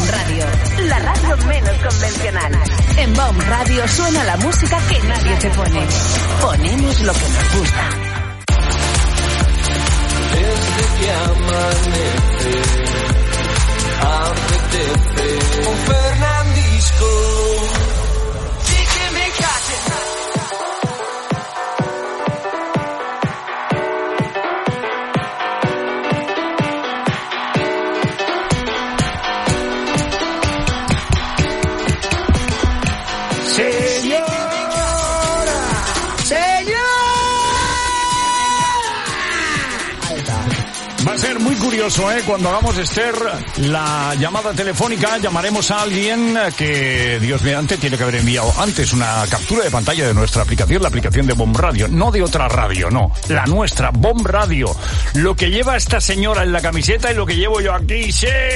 Radio, la radio menos convencional. En BOM Radio suena la música que nadie te pone. Ponemos lo que nos gusta. Desde que amanece, apetece un Fernandisco. Sí que me cache. Va a ser muy curioso, cuando hagamos, Esther, la llamada telefónica. Llamaremos a alguien que, Dios mediante, tiene que haber enviado antes una captura de pantalla de nuestra aplicación, la aplicación de BOM Radio, no de otra radio, no, la nuestra, BOM Radio. Lo que lleva esta señora en la camiseta y lo que llevo yo aquí,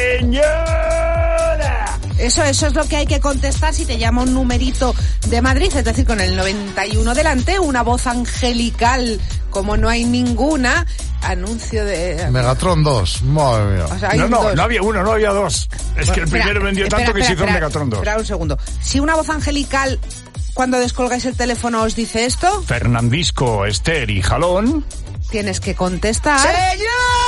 señora. Eso es lo que hay que contestar si te llama un numerito de Madrid, es decir, con el 91 delante, una voz angelical como no hay ninguna. Anuncio de... Megatron 2, madre mía. O sea, no había uno, no había dos. Es que el primero vendió tanto que se hizo Megatron 2. Espera un segundo. Si una voz angelical, cuando descolgáis el teléfono, os dice esto... Fernandisco, Esther y Jalón... Tienes que contestar... ¡Señora!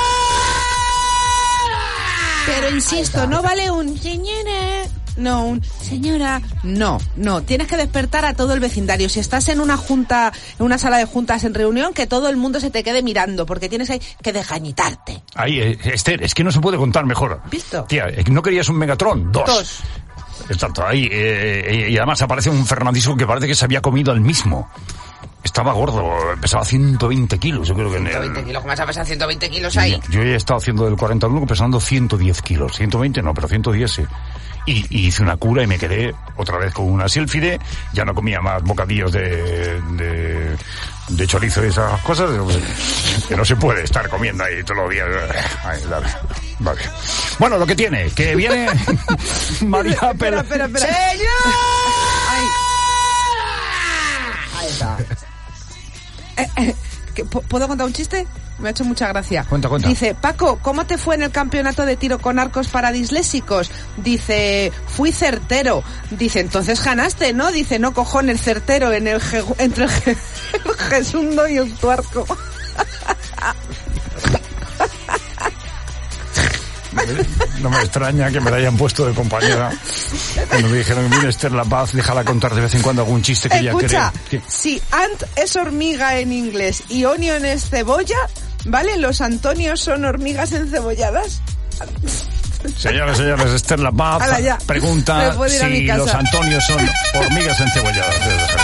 Pero insisto, no vale un... Señora... No, un señora, no, tienes que despertar a todo el vecindario. Si estás en una junta, en una sala de juntas en reunión, que todo el mundo se te quede mirando, porque tienes ahí que desgañitarte. Ahí, Esther, es que no se puede contar mejor. ¿Visto? Tía, ¿no querías un Megatron? Dos. Exacto, ahí, y además aparece un Fernandisco que parece que se había comido al mismo. Estaba gordo, pesaba 120 kilos, yo creo que... 120 kilos, ¿cómo vas a pesar 120 kilos ahí? Yo he estado haciendo del 40 al 1 pesando 110 kilos, 120 no, pero 110 sí. Y hice una cura y me quedé otra vez con una sílfide, ya no comía más bocadillos de chorizo y esas cosas, que no se puede estar comiendo ahí todos los días. Ay, vale. Bueno, lo que tiene, que viene María Pela... Espera. Ahí está. ¿Puedo contar un chiste? Me ha hecho mucha gracia. Cuenta. Dice, Paco, ¿cómo te fue en el campeonato de tiro con arcos para disléxicos? Dice, fui certero. Dice, entonces ganaste, ¿no? Dice, no, cojones, certero entre el Gesundo y el Tuarco. No me extraña que me la hayan puesto de compañera. Cuando me dijeron, mira, Esther La Paz, déjala contar de vez en cuando algún chiste que ella cree. Escucha, si ant es hormiga en inglés y onion es cebolla, ¿vale? Los Antonios son hormigas encebolladas. Señores, Esther La Paz pregunta si los Antonios son hormigas encebolladas.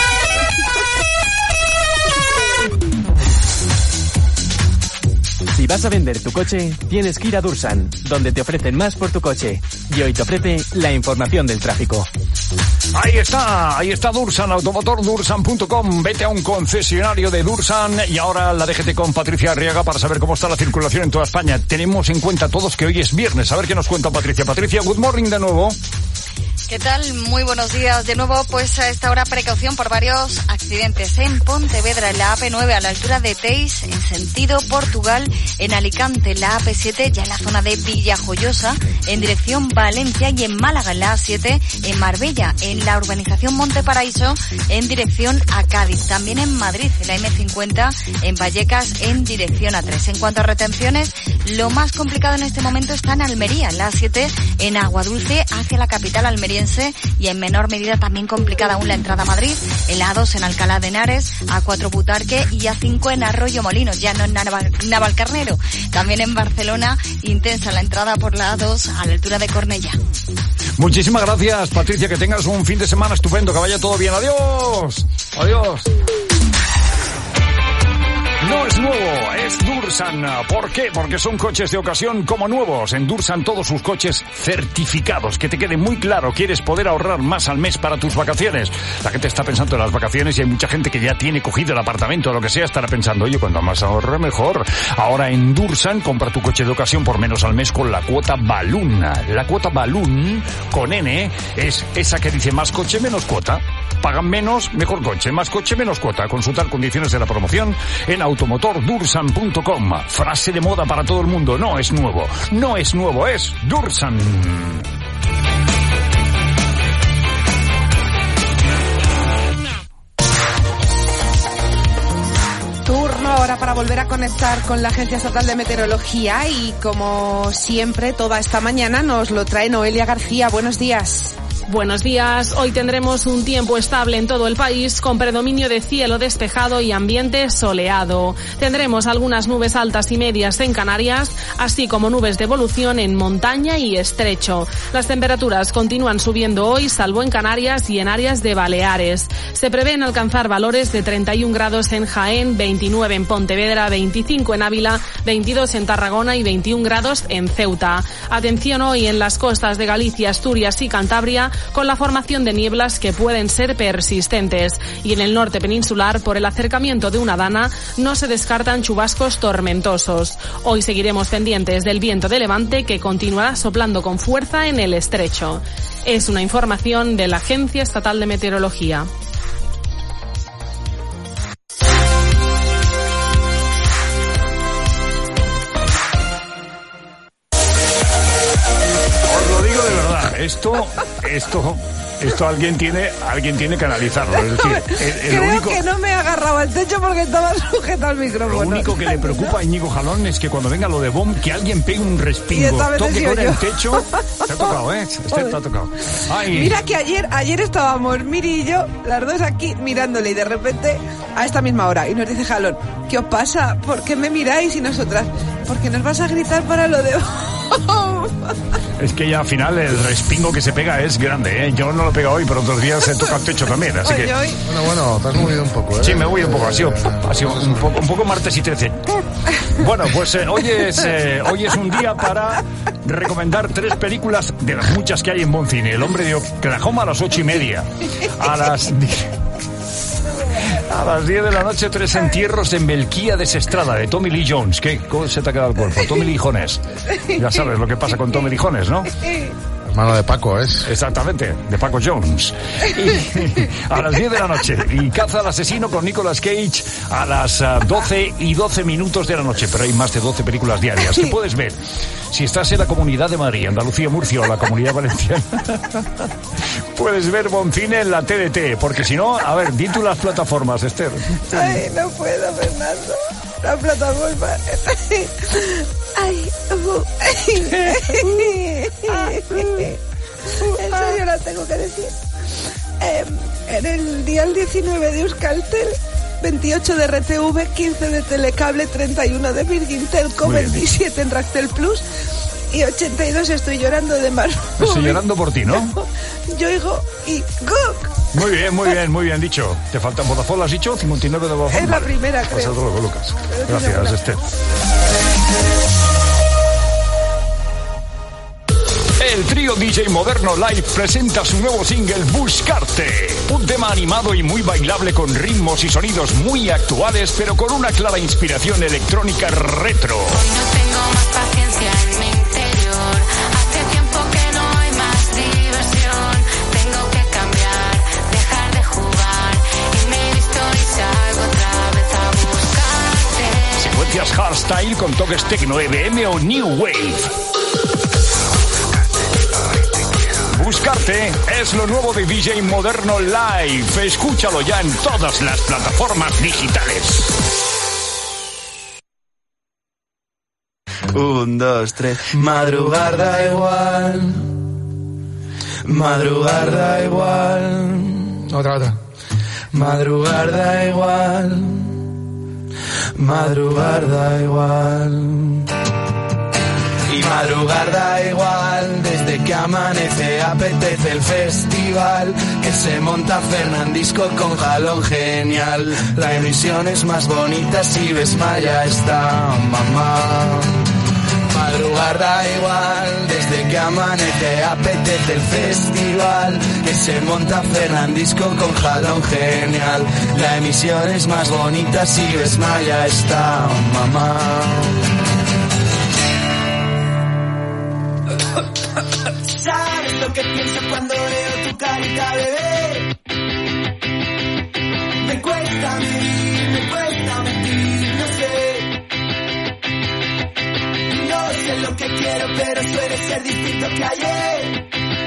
Si vas a vender tu coche, tienes que ir a Dursan, donde te ofrecen más por tu coche. Y hoy te ofrece la información del tráfico. Ahí está Dursan, automotor Dursan.com. Vete a un concesionario de Dursan y ahora la DGT con Patricia Arriaga para saber cómo está la circulación en toda España. Tenemos en cuenta todos que hoy es viernes. A ver qué nos cuenta Patricia. Patricia, good morning de nuevo. ¿Qué tal? Muy buenos días de nuevo. Pues a esta hora precaución por varios accidentes en Pontevedra, en la AP9 a la altura de Teis, en sentido Portugal, en Alicante, en la AP7 ya en la zona de Villajoyosa, en dirección Valencia, y en Málaga, en la A7, en Marbella, en la urbanización Monteparaíso, en dirección a Cádiz. También en Madrid, en la M50, en Vallecas, en dirección A3. En cuanto a retenciones, lo más complicado en este momento está en Almería, en la A7, en Aguadulce, hacia la capital almeriense, y en menor medida también complicada aún la entrada a Madrid, en la A2 en Alcalá de Henares, A4 Butarque y A5 en Arroyo Molinos, ya no en Navalcarnero. También en Barcelona, intensa la entrada por la A2 a la altura de Cornellá. Muchísimas gracias, Patricia, que tengas un fin de semana estupendo, que vaya todo bien. Adiós. No es nuevo, es Dursan. ¿Por qué? Porque son coches de ocasión como nuevos. En Dursan todos sus coches certificados. Que te quede muy claro, quieres poder ahorrar más al mes para tus vacaciones. La gente está pensando en las vacaciones y hay mucha gente que ya tiene cogido el apartamento o lo que sea, estará pensando, oye, cuando más ahorre mejor. Ahora en Dursan compra tu coche de ocasión por menos al mes con la cuota Balloon. La cuota Balloon con N es esa que dice más coche, menos cuota. Pagan menos, mejor coche. Más coche, menos cuota. Consultar condiciones de la promoción en automotordursan.com. Frase de moda para todo el mundo. No es nuevo, es Dursan. para volver a conectar con la Agencia Estatal de Meteorología y como siempre toda esta mañana nos lo trae Noelia García. Buenos días. Buenos días. Hoy tendremos un tiempo estable en todo el país con predominio de cielo despejado y ambiente soleado. Tendremos algunas nubes altas y medias en Canarias, así como nubes de evolución en montaña y estrecho. Las temperaturas continúan subiendo hoy, salvo en Canarias y en áreas de Baleares. Se prevén alcanzar valores de 31 grados en Jaén, 29 en Pontevedra, 25 en Ávila, 22 en Tarragona y 21 grados en Ceuta. Atención hoy en las costas de Galicia, Asturias y Cantabria, con la formación de nieblas que pueden ser persistentes. Y en el norte peninsular, por el acercamiento de una dana, no se descartan chubascos tormentosos. Hoy seguiremos pendientes del viento de levante que continuará soplando con fuerza en el estrecho. Es una información de la Agencia Estatal de Meteorología. Esto alguien tiene que analizarlo. Es decir, creo que no me he agarrado al techo porque estaba sujeto al micrófono. Lo único que le preocupa a Íñigo Jalón es que cuando venga lo de BOM, que alguien pegue un respingo, toque con el techo. Te ha tocado, te ha tocado. Ay. Mira que ayer estábamos Miri y yo, las dos aquí mirándole y de repente a esta misma hora y nos dice Jalón, ¿qué os pasa? ¿Por qué me miráis? Y nosotras, porque nos vas a gritar para lo de BOM. Es que ya al final el respingo que se pega es grande, ¿eh? Yo no lo pego hoy, pero otros días se toca el techo también, así que... Bueno, te has movido un poco, ¿eh? Sí, me voy un poco, ha sido un poco martes y 13. Bueno, pues hoy es un día para recomendar 3 películas de las muchas que hay en Buen Cine. El hombre de Oklahoma a las 8:30. A las 10 de la noche, 3 entierros en Melquíades Estrada, de Tommy Lee Jones. ¿Cómo se te ha quedado el cuerpo? Tommy Lee Jones. Ya sabes lo que pasa con Tommy Lee Jones, ¿no? Hermano de Paco, ¿es? Exactamente, de Paco Jones. Y a las 10 de la noche. Y Caza al asesino con Nicolas Cage a las 12:12 de la noche. Pero hay más de 12 películas diarias que puedes ver. Si estás en la Comunidad de Madrid, Andalucía, Murcia o la Comunidad Valenciana, puedes ver Buen Cine en la TDT. Porque si no, a ver, di tú las plataformas, Esther. Ay, no puedo, Fernando. La plataforma. Ay, en serio la tengo que decir. En el dial 19 de Euskaltel, 28 de RTV, 15 de Telecable, 31 de Virgintelco, 27 en Ractel Plus y 82 Estoy llorando de Mar. Estoy llorando por ti, ¿no? Yoigo y Gok. Muy bien dicho. Te falta Vodafone, ¿lo has dicho? 59 de Vodafone. Es la primera, creo. Pues otro luego, Lucas. Gracias, Esther. El trío DJ Moderno Live presenta su nuevo single Buscarte, un tema animado y muy bailable con ritmos y sonidos muy actuales, pero con una clara inspiración electrónica retro. Hoy no tengo más paciencia en mi interior, hace tiempo que no hay más diversión, tengo que cambiar, dejar de jugar y me he visto y salgo otra vez a buscarte. Secuencias hardstyle con toques techno, EBM o New Wave. Buscarte es lo nuevo de DJ Moderno Live. Escúchalo ya en todas las plataformas digitales. 1, 2, 3. Madrugar da igual. Madrugar da igual. Otra. Madrugar da igual. Madrugar da igual. Y madrugar da igual, desde que amanece apetece el festival, que se monta Fernandisco con Jalón genial. La emisión es más bonita si ves Maya está mamá. Madrugar da igual, desde que amanece apetece el festival, que se monta Fernandisco con Jalón genial. La emisión es más bonita si ves Maya está mamá. ¿Sabes lo que pienso cuando veo tu carita, bebé? Me cuesta mentir, no sé. No sé lo que quiero, pero suele ser distinto que ayer.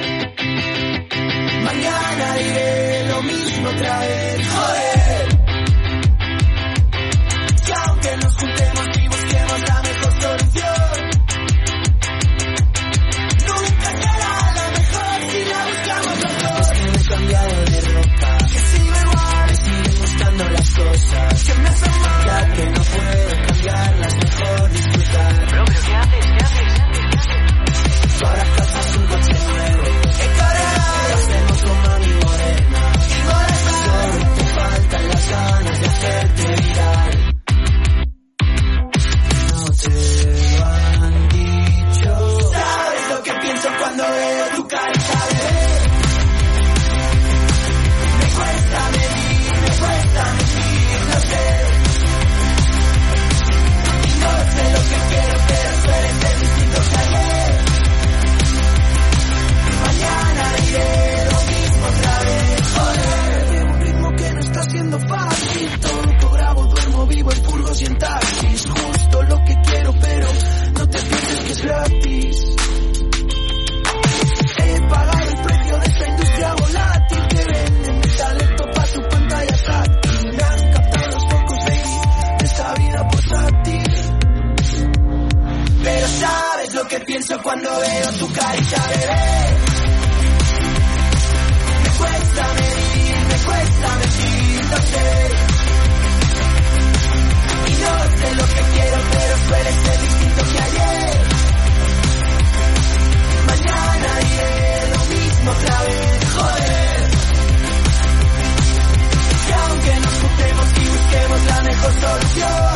Mañana diré lo mismo otra vez, joder. Y aunque no gratis. He pagado el precio de esta industria volátil que vende mi talento pa' tu pantalla táctil. Me han captado los focos, baby, de esta vida portátil. Pero sabes lo que pienso cuando veo tu carita, bebé. Me cuesta medir, me cuesta mentir, no sé. Y no sé lo que quiero, pero suele ser distinto que ayer. Mañana diré lo mismo otra vez, joder. Y aunque nos juntemos y busquemos la mejor solución,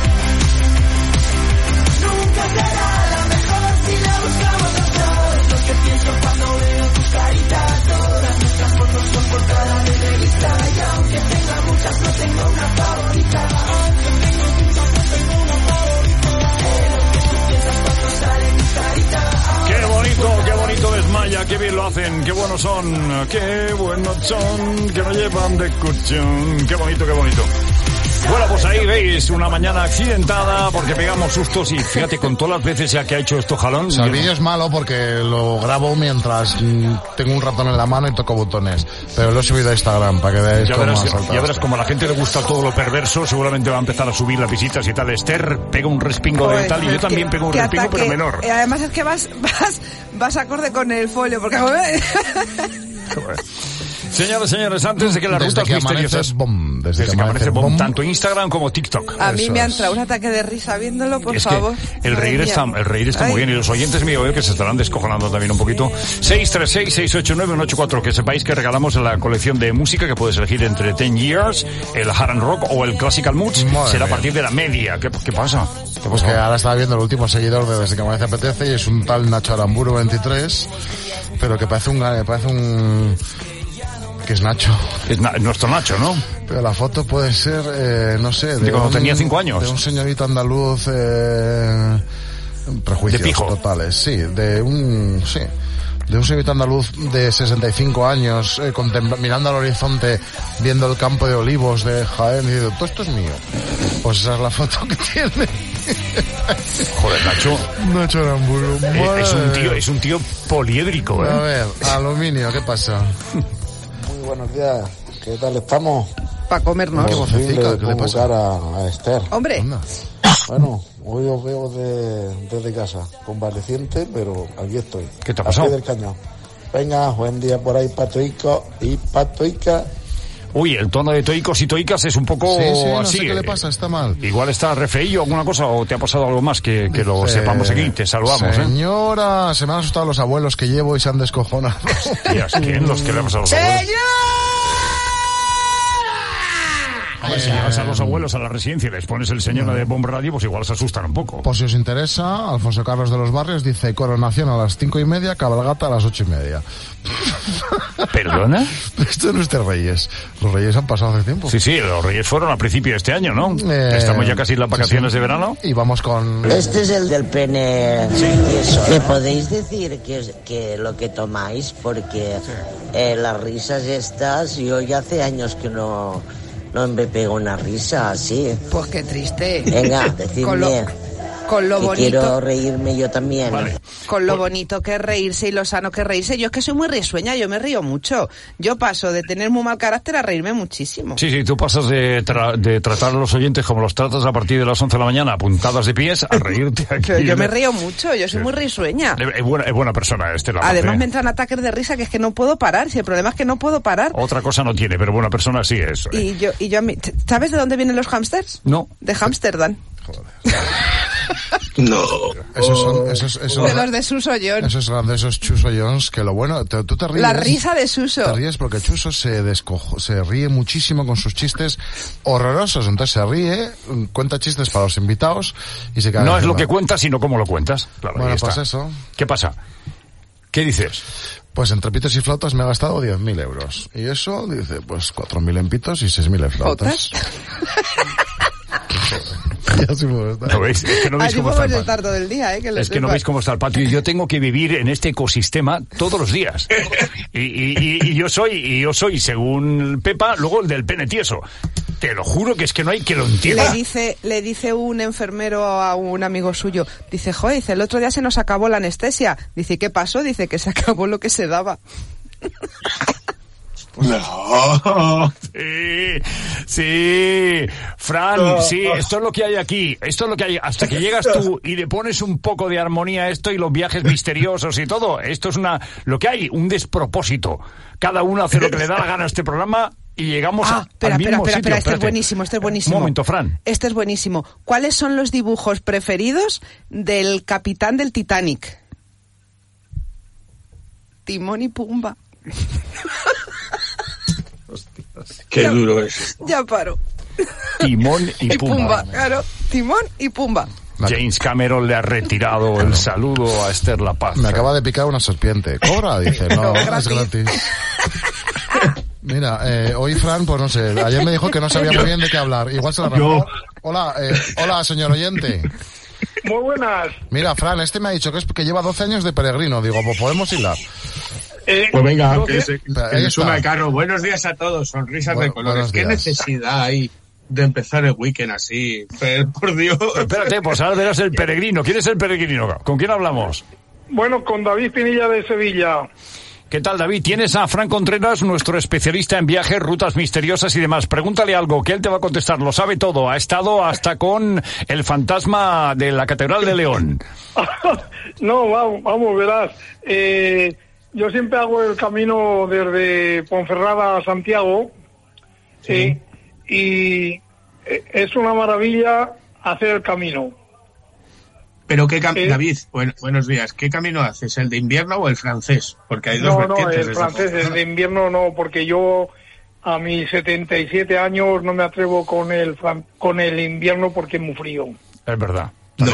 nunca será la mejor si la buscamos los dos. Lo que pienso cuando veo tu carita, todas nuestras fotos son portada de revista. Y aunque tenga muchas, no tengo una favorita. Aunque tengo muchas, no tengo una favorita. Lo que tú piensas cuando sale mi carita. Qué bonito Desmaya, qué bien lo hacen, qué buenos son, que no llevan de cuchón, qué bonito. Bueno, pues ahí veis una mañana accidentada porque pegamos sustos y fíjate con todas las veces ya que ha hecho esto jalón. O sea, el vídeo es malo porque lo grabo mientras tengo un ratón en la mano y toco botones, pero lo he subido a Instagram para que veáis cómo ha saltado. Ya verás, como a la gente le gusta todo lo perverso, seguramente va a empezar a subir las visitas y tal. Esther pega un respingo de tal y yo también pego un respingo, ataque, pero menor. Además es que vas acorde con el folio, porque... Señores, antes de que las rutas misteriosas... Desde que amanece bomb, tanto Instagram como TikTok. A mí me ha entrado un ataque de risa viéndolo, por favor. El reír está muy bien y los oyentes míos que se estarán descojonando también un poquito. 636-689-184, que sepáis que regalamos la colección de música que puedes elegir entre 10 Years, el Hard and Rock o el Classical Moods. Será a partir de la media. ¿Qué pasa? Pues que ahora estaba viendo el último seguidor de Desde que amanece apetece y es un tal Nacho Aramburu 23, pero que parece un que es Nacho. Es nuestro Nacho, ¿no? Pero la foto puede ser, no sé... De cuando tenía 5 años. De un señorito andaluz... prejuicios de pijo. Totales, sí. De un señorito andaluz de 65 años, mirando al horizonte, viendo el campo de olivos de Jaén, y diciendo, todo esto es mío. Pues esa es la foto que tiene. Joder, Nacho Aramburu. Es un tío poliédrico, ¿eh? A ver, aluminio, ¿qué pasa? Buenos días, ¿qué tal estamos? Para comernos. ¿Qué vocecita? ¿Qué le pasa? A Esther. Hombre. Bueno, hoy os veo desde casa, convaleciente, pero aquí estoy. ¿Qué te ha pasado? Aquí del cañón. Venga, buen día por ahí para Toico y para Toica. Uy, el tono de toicos y toicas es un poco no así. Sé qué le pasa, está mal. Igual está refeído alguna cosa o te ha pasado algo más que lo sepamos aquí. Te saludamos, Señora, se me han asustado los abuelos que llevo y se han descojonado. ¿Quién? Los que le han pasado a los abuelos. ¡Señor! A ver, si llevas a los abuelos a la residencia y les pones el señor de Bomb Radio, pues igual se asustan un poco. Pues si os interesa, Alfonso Carlos de los Barrios dice coronación a las 5:30, cabalgata a las 8:30. ¿Perdona? Esto no es de Reyes. Los Reyes han pasado hace tiempo. Sí, los Reyes fueron a principio de este año, ¿no? Estamos ya casi en las vacaciones de verano. Y vamos con... Este es el del pene. Sí. ¿Me podéis decir que lo que tomáis? Porque las risas estas, yo ya hace años que no me pego una risa así. Pues qué triste. Venga, decidme. Con lo bonito. Quiero reírme yo también. Vale. Con lo bonito que es reírse y lo sano que es reírse. Yo es que soy muy risueña, yo me río mucho. Yo paso de tener muy mal carácter a reírme muchísimo. Sí, tú pasas de tratar a los oyentes como los tratas a partir de las 11 de la mañana, a puntadas de pies, a reírte aquí. Yo me río mucho, yo soy muy risueña. Es buena persona Estela. Además me entran ataques de risa que es que no puedo parar. Si el problema es que no puedo parar. Otra cosa no tiene, pero buena persona sí es. Y yo ¿sabes de dónde vienen los hámsters? No. De Ámsterdam. Joder. No. Esos de los de Suso John. Esos eran de esos Chuso Jones, que lo bueno, tú te ríes. La risa de Suso. Te ríes porque Chuso se ríe muchísimo con sus chistes horrorosos. Entonces se ríe, cuenta chistes para los invitados y se cae. No es lo que cuentas, sino cómo lo cuentas. Claro, bueno, pues eso. ¿Qué pasa? ¿Qué dices? Pues entre pitos y flautas me he gastado 10.000 euros. Y eso, dice, pues 4.000 en pitos y 6.000 en flautas. ¿No veis? Es que no veis cómo está el patio. Estar todo el día, es que no veis cómo está el patio. Y yo tengo que vivir en este ecosistema todos los días. Y yo soy, según Pepa, luego el del pene tieso. te lo juro que es que no hay que lo entienda. Le dice un enfermero a un amigo suyo, dice, joder, el otro día se nos acabó la anestesia. Dice, ¿qué pasó? Dice que se acabó lo que se daba. No. Sí, Fran, sí, esto es lo que hay aquí, esto es lo que hay, hasta que llegas tú y le pones un poco de armonía a esto y los viajes misteriosos y todo, esto es lo que hay, un despropósito. Cada uno hace lo que le da la gana a este programa y llegamos al mismo sitio. Espera, este es buenísimo. Un momento, Fran. Este es buenísimo. ¿Cuáles son los dibujos preferidos del capitán del Titanic? Timón y Pumba. Qué duro es. Ya paro. Timón y Pumba. Claro, Timón y Pumba. James Cameron le ha retirado el saludo a Esther La Paz. Me acaba de picar una serpiente. ¿Cobra? Dice, no, es gratis. Mira, hoy Fran, pues no sé, ayer me dijo que no sabía muy bien de qué hablar. Igual se la arrancó. Hola, señor oyente. Muy buenas. Mira, Fran, me ha dicho que lleva 12 años de peregrino. Digo, pues podemos hilar. Pues venga, que se suma el carro. Buenos días a todos, sonrisas de colores. ¿Qué necesidad hay de empezar el weekend así? Por Dios. Espérate, pues ahora verás el peregrino. ¿Quién es el peregrino? ¿Con quién hablamos? Bueno, con David Pinilla de Sevilla. ¿Qué tal, David? Tienes a Fran Contreras, nuestro especialista en viajes, rutas misteriosas y demás. Pregúntale algo, que él te va a contestar. Lo sabe todo. Ha estado hasta con el fantasma de la Catedral de León. No, vamos, verás. Yo siempre hago el camino desde Ponferrada a Santiago. Sí. Y es una maravilla hacer el camino. Pero David, buenos días. ¿Qué camino haces? ¿El de invierno o el francés? Porque hay dos vertientes. No, el francés, el de invierno no, porque yo a mis 77 años no me atrevo con el invierno porque es muy frío. Es verdad.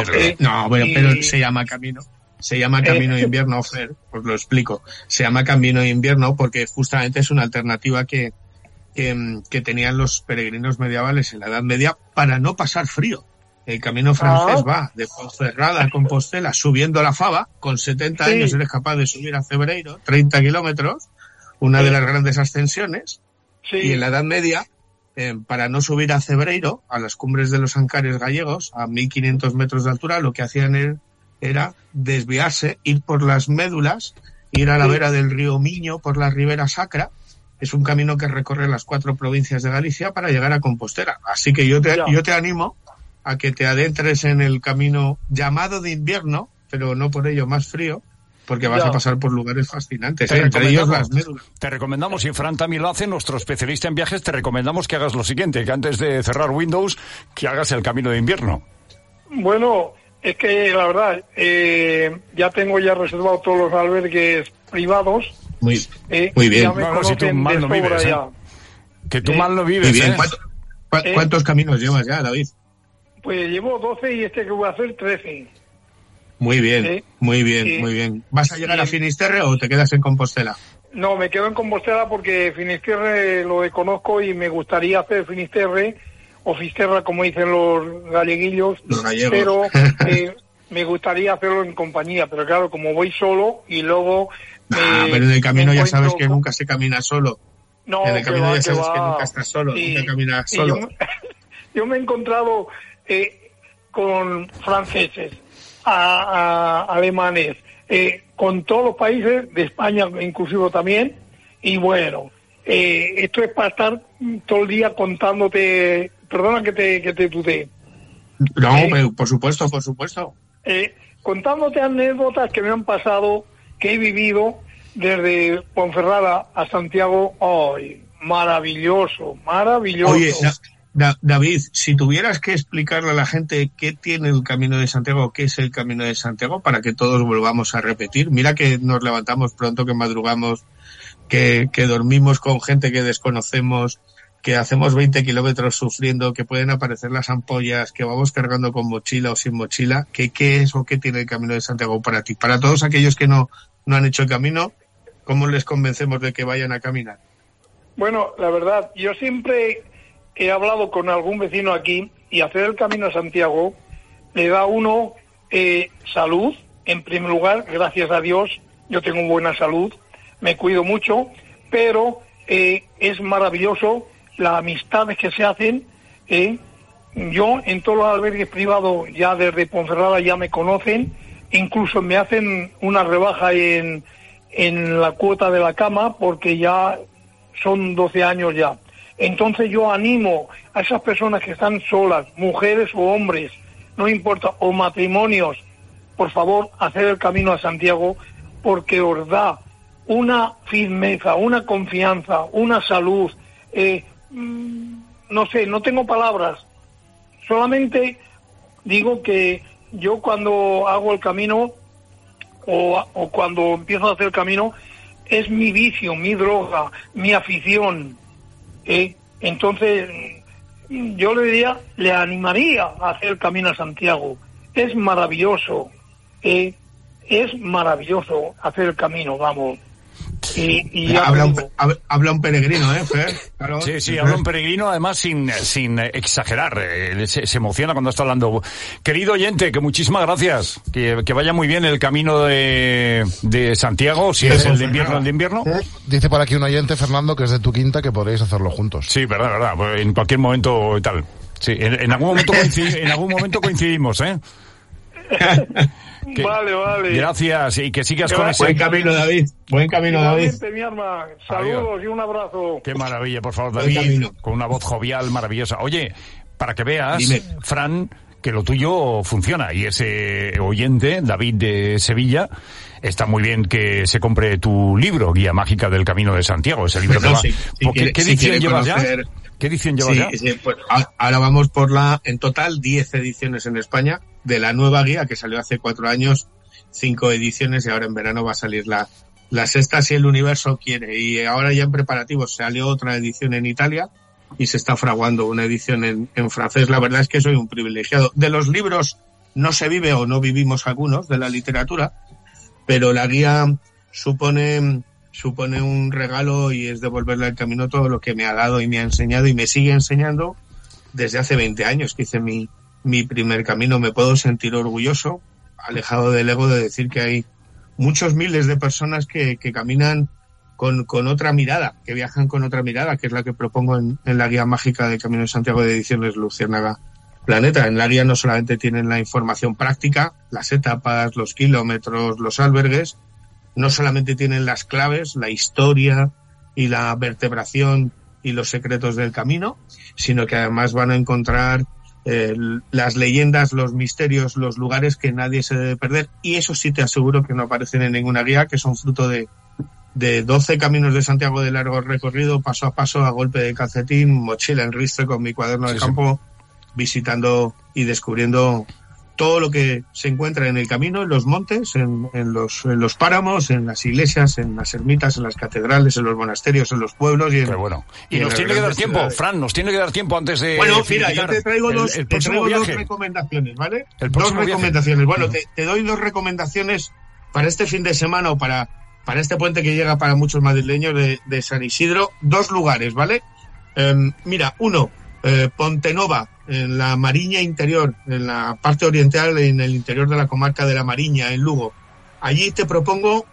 Pero se llama camino. Se llama camino de invierno, Fer, os lo explico. Se llama camino de invierno porque justamente es una alternativa que tenían los peregrinos medievales en la Edad Media para no pasar frío. El camino francés va de Ponferrada a Compostela subiendo la Fava. Con 70 años eres capaz de subir a Cebreiro, 30 kilómetros, una de las grandes ascensiones. Sí. Y en la Edad Media, para no subir a Cebreiro, a las cumbres de los Ancares gallegos, a 1500 metros de altura, lo que hacían era desviarse, ir por las médulas, ir a la vera del río Miño, por la Ribera Sacra. Es un camino que recorre las 4 provincias de Galicia para llegar a Compostela. Así que yo te animo a que te adentres en el camino llamado de invierno, pero no por ello más frío, porque vas a pasar por lugares fascinantes, entre ellos las médulas. Te recomendamos, y Fran también lo hace, nuestro especialista en viajes, te recomendamos que hagas lo siguiente, que antes de cerrar Windows, que hagas el camino de invierno. Bueno, es que la verdad, ya tengo reservado todos los albergues privados. Muy bien. Si tú mal no vives, que tú mal no vives. Muy bien. ¿Cuántos caminos llevas ya, David? Pues llevo 12 y que voy a hacer 13. Muy bien, muy bien. ¿Vas a llegar a Finisterre o te quedas en Compostela? No, me quedo en Compostela porque Finisterre lo desconozco y me gustaría hacer Finisterre o Fisterra, como dicen los galleguillos. Los gallegos. Pero me gustaría hacerlo en compañía, pero claro, como voy solo y luego... pero en el camino ya sabes que nunca se camina solo. No, en el camino ya sabes que nunca estás solo, nunca caminas solo. Yo me he encontrado con franceses, alemanes, con todos los países de España inclusive también, y bueno, esto es para estar todo el día contándote, perdona que te tutee. No, pero por supuesto. Contándote anécdotas que me han pasado, que he vivido desde Ponferrada a Santiago. ¡Ay! Maravilloso. Oye, David, si tuvieras que explicarle a la gente qué tiene el Camino de Santiago, qué es el Camino de Santiago, para que todos volvamos a repetir. Mira que nos levantamos pronto, que madrugamos, que dormimos con gente que desconocemos, que hacemos 20 kilómetros sufriendo, que pueden aparecer las ampollas, que vamos cargando con mochila o sin mochila. ¿Qué es o qué tiene el Camino de Santiago para ti? Para todos aquellos que no han hecho el camino, ¿cómo les convencemos de que vayan a caminar? Bueno, la verdad, yo siempre he hablado con algún vecino aquí y hacer el Camino a Santiago le da a uno salud, en primer lugar, gracias a Dios, yo tengo buena salud, me cuido mucho, pero es maravilloso las amistades que se hacen. Yo en todos los albergues privados ya desde Ponferrada ya me conocen, incluso me hacen una rebaja en la cuota de la cama porque ya son 12 años ya. Entonces yo animo a esas personas que están solas, mujeres o hombres, no importa, o matrimonios, por favor, hacer el camino a Santiago, porque os da una firmeza, una confianza, una salud, no sé, no tengo palabras, solamente digo que yo cuando hago el camino o cuando empiezo a hacer el camino es mi vicio, mi droga, mi afición, entonces yo le animaría a hacer el camino a Santiago. Es maravilloso, es maravilloso hacer el camino, vamos. Y habla un peregrino, Fer? Claro. Sí, habla un peregrino, además sin exagerar. Se emociona cuando está hablando. Querido oyente, que muchísimas gracias. Que vaya muy bien el camino de Santiago, si es el de invierno. Dice por aquí un oyente, Fernando, que es de tu quinta, que podréis hacerlo juntos. Sí, verdad. En cualquier momento tal. Sí, en algún momento coincidimos, Vale. Gracias, y que sigas con ese... Buen camino, David. Mi arma. Saludos y un abrazo. Qué maravilla, por favor, David, con una voz jovial maravillosa. Oye, para que veas, Fran, que lo tuyo funciona, y ese oyente, David de Sevilla, está muy bien que se compre tu libro, Guía Mágica del Camino de Santiago, ese libro que va... ¿Qué edición llevas ya? ¿Qué edición llevas ya? Sí, pues ahora vamos por en total 10 ediciones en España, de la nueva guía que salió hace 4 años, 5 ediciones, y ahora en verano va a salir la sexta si el universo quiere. Y ahora ya en preparativos salió otra edición en Italia y se está fraguando una edición en francés. La verdad es que soy un privilegiado. De los libros no se vive o no vivimos algunos, de la literatura, pero la guía supone un regalo y es devolverle al camino todo lo que me ha dado y me ha enseñado y me sigue enseñando desde hace 20 años que hice mi primer camino. Me puedo sentir orgulloso, alejado del ego, de decir que hay muchos miles de personas que caminan con otra mirada, que viajan con otra mirada, que es la que propongo en la Guía Mágica del Camino de Santiago de Ediciones Luciérnaga Planeta. En la guía no solamente tienen la información práctica, las etapas, los kilómetros, los albergues, no solamente tienen las claves, la historia y la vertebración y los secretos del camino, sino que además van a encontrar las leyendas, los misterios, los lugares que nadie se debe perder, y eso sí te aseguro que no aparecen en ninguna guía, que son fruto de 12 caminos de Santiago de largo recorrido, paso a paso, a golpe de calcetín, mochila en ristre, con mi cuaderno de campo, visitando y descubriendo todo lo que se encuentra en el camino, en los montes, en los páramos, en las iglesias, en las ermitas, en las catedrales, en los monasterios, en los pueblos. Y nos tiene que dar tiempo, ciudades. Fran, nos tiene que dar tiempo antes de... Bueno, mira, yo te traigo dos recomendaciones, ¿vale? Dos recomendaciones. Bueno, te doy 2 recomendaciones para este fin de semana o para este puente que llega para muchos madrileños de San Isidro. 2 lugares, ¿vale? Mira, uno, Pontenova, en la Mariña interior, en la parte oriental, en el interior de la comarca de la Mariña, en Lugo. Allí te propongo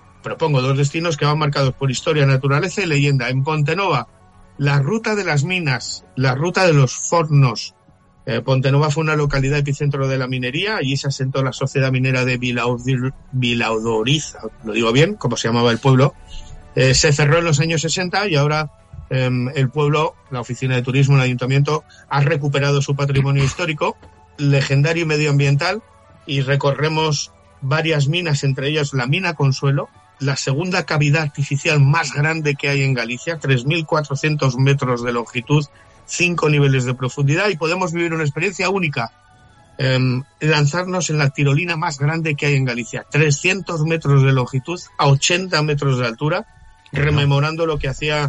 2 destinos que van marcados por historia, naturaleza y leyenda. En Pontenova, la ruta de las minas, la ruta de los fornos. Pontenova fue una localidad epicentro de la minería. Allí se asentó la sociedad minera de Vilaudoriz, lo digo bien, como se llamaba el pueblo. Se cerró en los años 60 y ahora el pueblo, la oficina de turismo, el ayuntamiento, ha recuperado su patrimonio histórico, legendario y medioambiental, y recorremos varias minas, entre ellas la mina Consuelo, la segunda cavidad artificial más grande que hay en Galicia, 3.400 metros de longitud, 5 niveles de profundidad, y podemos vivir una experiencia única, lanzarnos en la tirolina más grande que hay en Galicia, 300 metros de longitud a 80 metros de altura, rememorando lo que hacía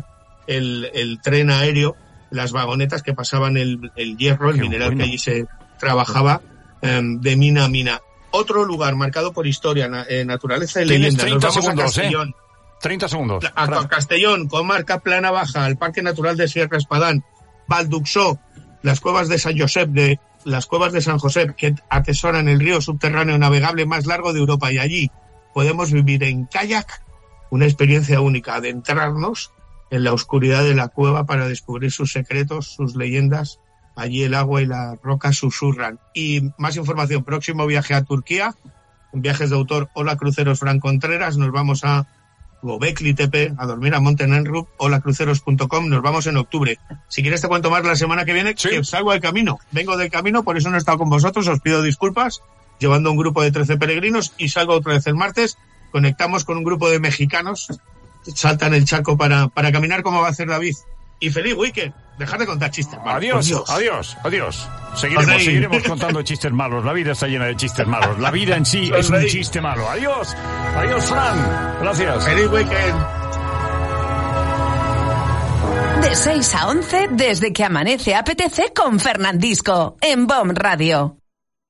el tren aéreo, las vagonetas que pasaban el hierro, el mineral que allí se trabajaba de mina a mina. Otro lugar marcado por historia, naturaleza y leyenda. 30 Nos vamos segundos, a Castellón. 30 segundos. A Castellón, comarca Plana Baja, el Parque Natural de Sierra Espadán, Valduxó, las cuevas de San Josep, las cuevas de San Josep, que atesoran el río subterráneo navegable más largo de Europa, y allí podemos vivir en kayak una experiencia única, adentrarnos en la oscuridad de la cueva para descubrir sus secretos, sus leyendas. Allí el agua y la roca susurran. Y más información, próximo viaje a Turquía, viajes de autor Hola Cruceros Fran Contreras, nos vamos a Göbekli Tepe, a dormir a Montenegro, holacruceros.com, nos vamos en octubre. Si quieres te cuento más la semana que viene, que salgo del camino, vengo del camino, por eso no he estado con vosotros, os pido disculpas, llevando un grupo de 13 peregrinos y salgo otra vez el martes, conectamos con un grupo de mexicanos, saltan el charco para caminar como va a hacer David. Y feliz weekend. Dejad de contar chistes malos. Adiós. Seguiremos contando chistes malos. La vida está llena de chistes malos. La vida en sí es un chiste malo. Adiós, Fran. Gracias. Feliz weekend. De 6 a 11, desde que amanece apetece con Fernandisco, en BOM Radio.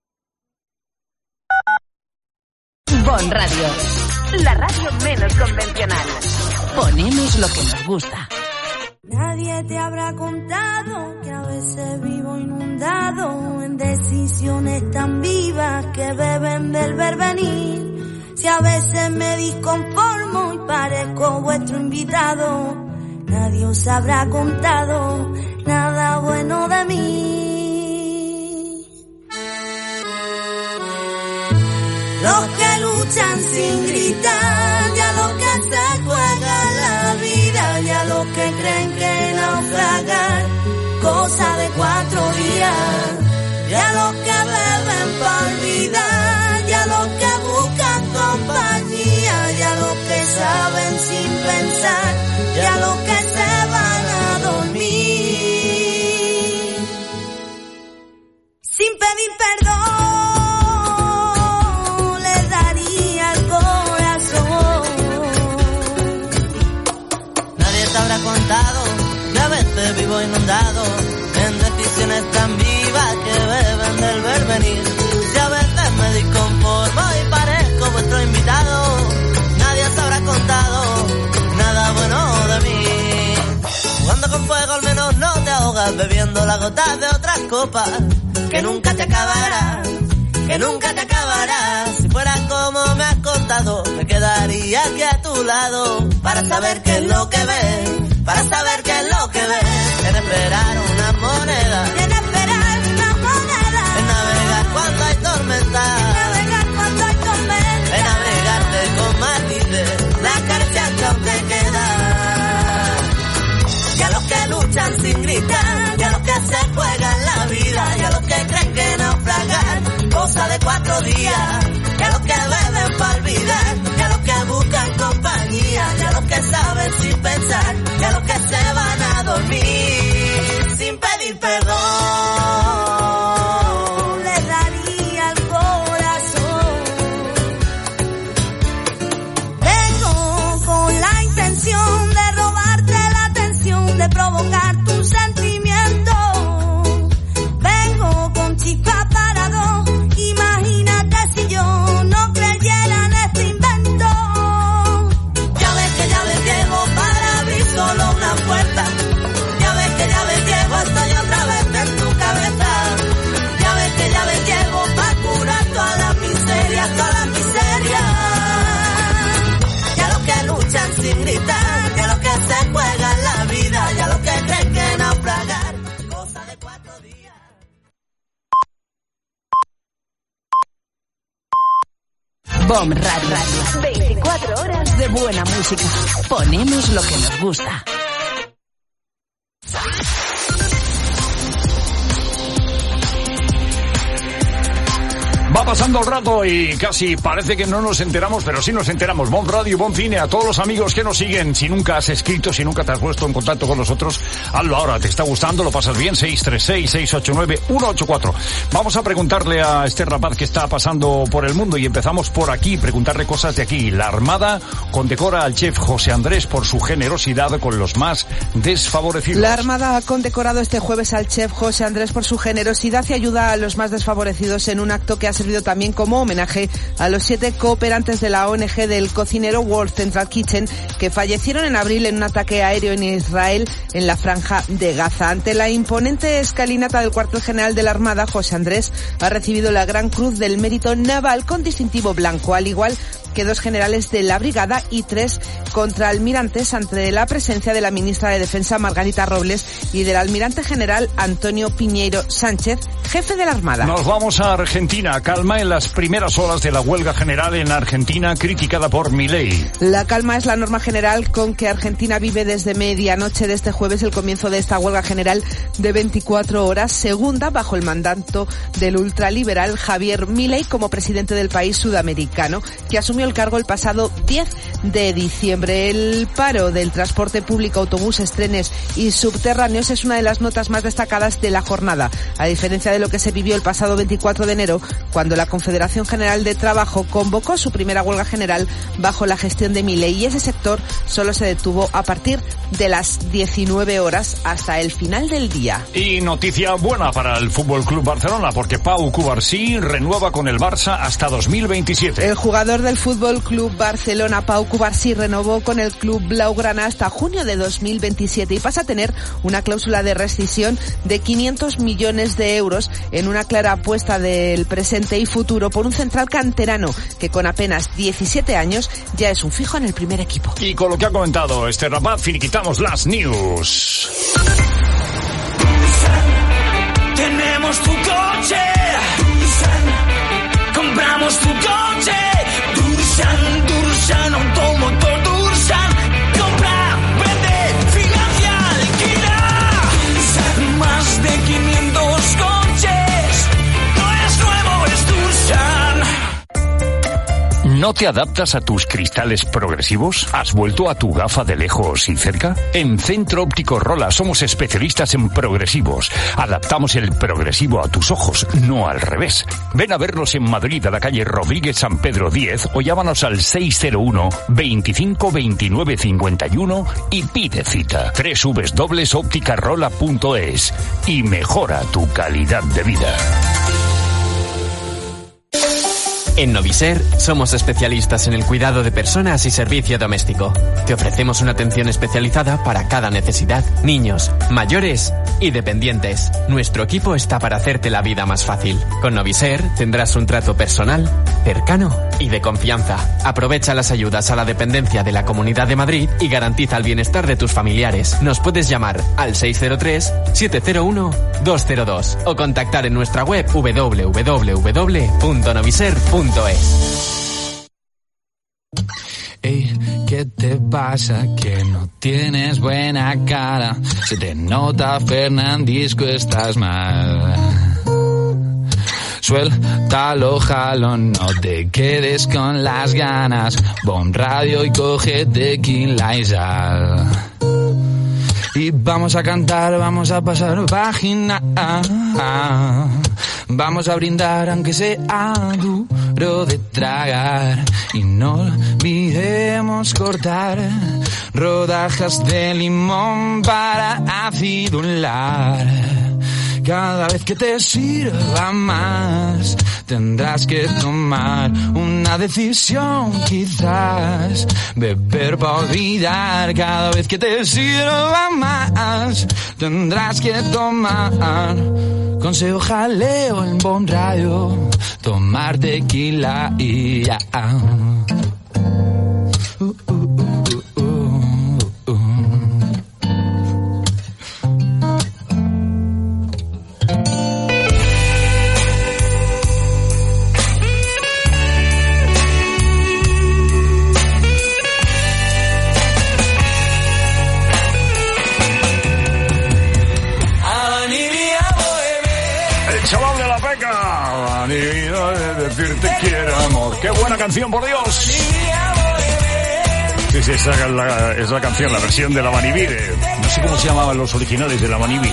BOM Radio, la radio menos convencional. Ponemos lo que nos gusta. Nadie te habrá contado que a veces vivo inundado en decisiones tan vivas que beben del vervenir. Si a veces me disconformo y parezco vuestro invitado, nadie os habrá contado nada bueno de mí. Los que luchan sin gritar, ya los que se juegan la vida, ya los que creen que naufragar, cosa de 4 días, ya los que beben para olvidar, ya los que buscan compañía, ya los que saben sin pensar, ya los que se van a dormir, sin pedir perdón. Habrá contado que a veces vivo inundado en decisiones tan vivas que beben del vervenir. Si a veces me disconformo y parezco vuestro invitado, nadie os habrá contado nada bueno de mí. Jugando con fuego al menos no te ahogas, bebiendo las gotas de otras copas, que nunca te acabará, que nunca te acabará. Si fuera como me has contado, me quedaría aquí a tu lado para saber qué es lo que ves, para saber qué es lo que ves. En esperar una moneda, en esperar una moneda, en navegar cuando hay tormenta, en navegar cuando hay tormenta, en abrigarte con matices, la carencia que aún te queda. Ya los que luchan sin gritar, ya los que se juegan la vida, ya los que creen que naufragar, cosa de 4 días, ya los que beben para olvidar, ya los que buscan compañía, ya los que saben sin pensar, ya los que se van a dormir sin pedir perdón. Les daría el corazón. Vengo con la intención de robarte la atención, de provocar tu sentimiento. Vengo con chispa para dos. Imagínate si yo no creyera en este invento. Ya ves que ya ves llevo para abrir solo una puerta. Ya ves que ya ves llevo, estoy otra vez en tu cabeza. Ya ves que ya ves llevo para curar todas las miserias, todas las miserias. Ya los que luchan sin gritar, ya los que se juegan la vida, ya los que creen que naufragar, cosa de 4 días. BOM Radio. 24 horas de buena música. Ponemos lo que nos gusta. Va pasando el rato y casi parece que no nos enteramos, pero sí nos enteramos. BOM Radio, BOM Cine, a todos los amigos que nos siguen. Si nunca has escrito, si nunca te has puesto en contacto con nosotros, hazlo ahora. ¿Te está gustando? ¿Lo pasas bien? 636-689-184. Vamos a preguntarle a este rapaz que está pasando por el mundo y empezamos por aquí, preguntarle cosas de aquí. La Armada condecora al chef José Andrés por su generosidad con los más desfavorecidos. La Armada ha condecorado este jueves al chef José Andrés por su generosidad y ayuda a los más desfavorecidos en un acto que ha servido también como homenaje a los 7 cooperantes de la ONG del cocinero World Central Kitchen que fallecieron en abril en un ataque aéreo en Israel en la franja de Gaza. Ante la imponente escalinata del cuartel general de la Armada, José Andrés ha recibido la Gran Cruz del Mérito Naval con distintivo blanco, al igual que 2 generales de la brigada y 3 contraalmirantes ante la presencia de la ministra de Defensa Margarita Robles y del almirante general Antonio Piñeiro Sánchez, jefe de la Armada. Nos vamos a Argentina. Calma en las primeras horas de la huelga general en Argentina, criticada por Milei. La calma es la norma general con que Argentina vive desde medianoche de este jueves el comienzo de esta huelga general de 24 horas, segunda bajo el mandato del ultraliberal Javier Milei como presidente del país sudamericano, que asumió el cargo el pasado 10 de diciembre. El paro del transporte público, autobuses, trenes y subterráneos es una de las notas más destacadas de la jornada, a diferencia de lo que se vivió el pasado 24 de enero, cuando la Confederación General de Trabajo convocó su primera huelga general bajo la gestión de Milei, y ese sector solo se detuvo a partir de las 19 horas hasta el final del día. Y noticia buena para el Fútbol Club Barcelona, porque Pau Cubarsí renueva con el Barça hasta 2027. El jugador del Fútbol Club Barcelona, Pau Cubarsí, renovó con el club blaugrana hasta junio de 2027 y pasa a tener una cláusula de rescisión de 500 millones de euros en una clara apuesta del presente y futuro por un central canterano que con apenas 17 años ya es un fijo en el primer equipo. Y con lo que ha comentado este rapaz, finiquitamos las news. Tenemos tu coche, compramos tu coche, Dursan, automotor Dursan, compra, vende, financia, alquila, más de 500 coches, no es nuevo, es Dursan. ¿No te adaptas a tus cristales progresivos? ¿Has vuelto a tu gafa de lejos y cerca? En Centro Óptico Rola somos especialistas en progresivos. Adaptamos el progresivo a tus ojos, no al revés. Ven a vernos en Madrid, a la calle Rodríguez San Pedro 10, o llámanos al 601 25 29 51 y pide cita. www.opticarola.es y mejora tu calidad de vida. En Noviser somos especialistas en el cuidado de personas y servicio doméstico. Te ofrecemos una atención especializada para cada necesidad, niños, mayores y dependientes. Nuestro equipo está para hacerte la vida más fácil. Con Noviser tendrás un trato personal, cercano y de confianza. Aprovecha las ayudas a la dependencia de la Comunidad de Madrid y garantiza el bienestar de tus familiares. Nos puedes llamar al 603-701-202 o contactar en nuestra web www.noviser.es. Ey, ¿qué te pasa? Que no tienes buena cara. Se te nota, Fernandisco, estás mal. Suéltalo, jalo, no te quedes con las ganas. Pon radio y coge tequila y sal. Y vamos a cantar, vamos a pasar página. Vamos a brindar aunque sea duro de tragar. Y no olvidemos cortar rodajas de limón para acidular. Cada vez que te sirva más, tendrás que tomar una decisión, quizás. Beber para olvidar. Cada vez que te sirva más, tendrás que tomar. Consejo, jaleo en Bon Radio, tomar tequila y ya. Decirte quiero amor. ¡Qué buena canción, por Dios! Sí, esa es la canción, la versión de la Manivide. No sé cómo se llamaban los originales de la Manivide.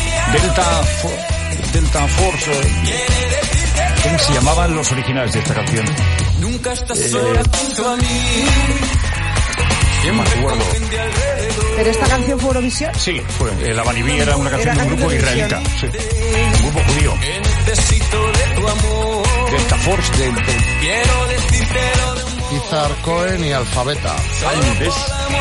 Delta Force. ¿Cómo se llamaban los originales de esta canción? Nunca estás sola junto a mí. Yo me acuerdo. ¿Pero esta canción fue Eurovisión? Sí, fue. La Manivide era una canción de un grupo israelita. Sí. Un grupo judío. Necesito de tu amor. Delta Force, Quiero decírtelo de un modo. Izar Cohen y Alfabeta. ¿Ves?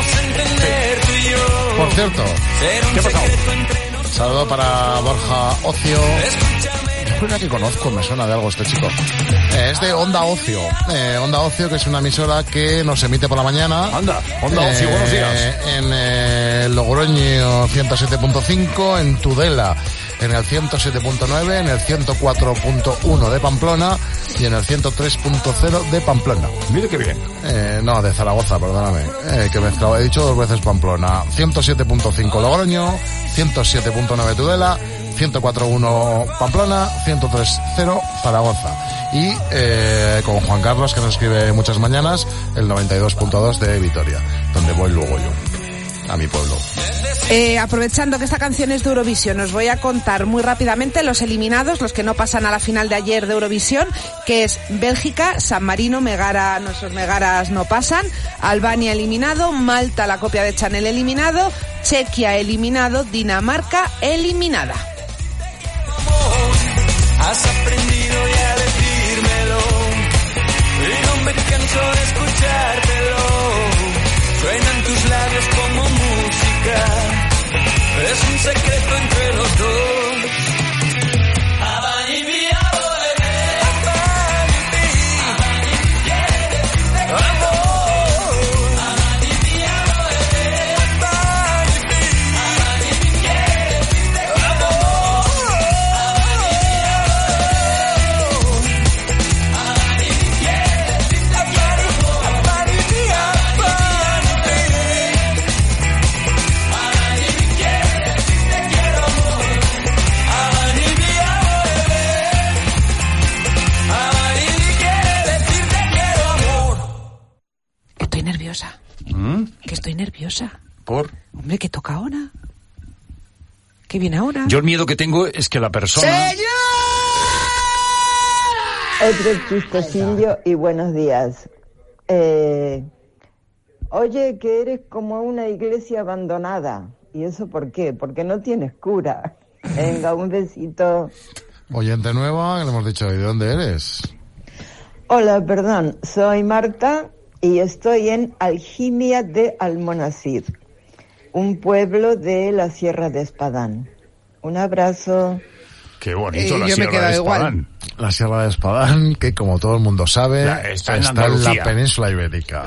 Por cierto, ¿qué ha pasado? saludo para Borja Ocio, suena que conozco, me suena de algo este chico. Es de Onda Ocio. Onda Ocio, que es una emisora que nos emite por la mañana. Anda, Onda Ocio, buenos días. En Logroño 107.5, en Tudela en el 107.9, en el 104.1 de Pamplona y en el 103.0 de Pamplona. Mire qué bien. No, de Zaragoza, perdóname. Que mezclaba, he dicho 2 veces Pamplona. 107.5 Logroño, 107.9 Tudela, 104.1 Pamplona, 103.0 Zaragoza. Y con Juan Carlos, que nos escribe muchas mañanas, el 92.2 de Vitoria, donde voy luego yo, a mi pueblo. Aprovechando que esta canción es de Eurovisión, os voy a contar muy rápidamente los eliminados, los que no pasan a la final de ayer de Eurovisión, que es Bélgica, San Marino, Megara, nuestros Megaras no pasan, Albania eliminado, Malta, la copia de Chanel eliminado, Chequia eliminado, Dinamarca eliminada. Has aprendido ya a decírmelo y no me canso de escuchártelo. Suenan tus labios como música, es un secreto entre los dos. Que estoy nerviosa. ¿Por? Hombre, ¿qué toca ahora? ¿Qué viene ahora? Yo el miedo que tengo es que la persona... ¡Señor! Otro chistecillo y buenos días. Oye, que eres como una iglesia abandonada. ¿Y eso por qué? Porque no tienes cura. Venga, un besito. Oyente nueva, que le hemos dicho, ¿y de dónde eres? Hola, perdón, soy Marta y estoy en Algimia de Almonacid, un pueblo de la Sierra de Espadán. Un abrazo. Qué bonito la Sierra de Espadán. La Sierra de Espadán, que como todo el mundo sabe, está en la península ibérica.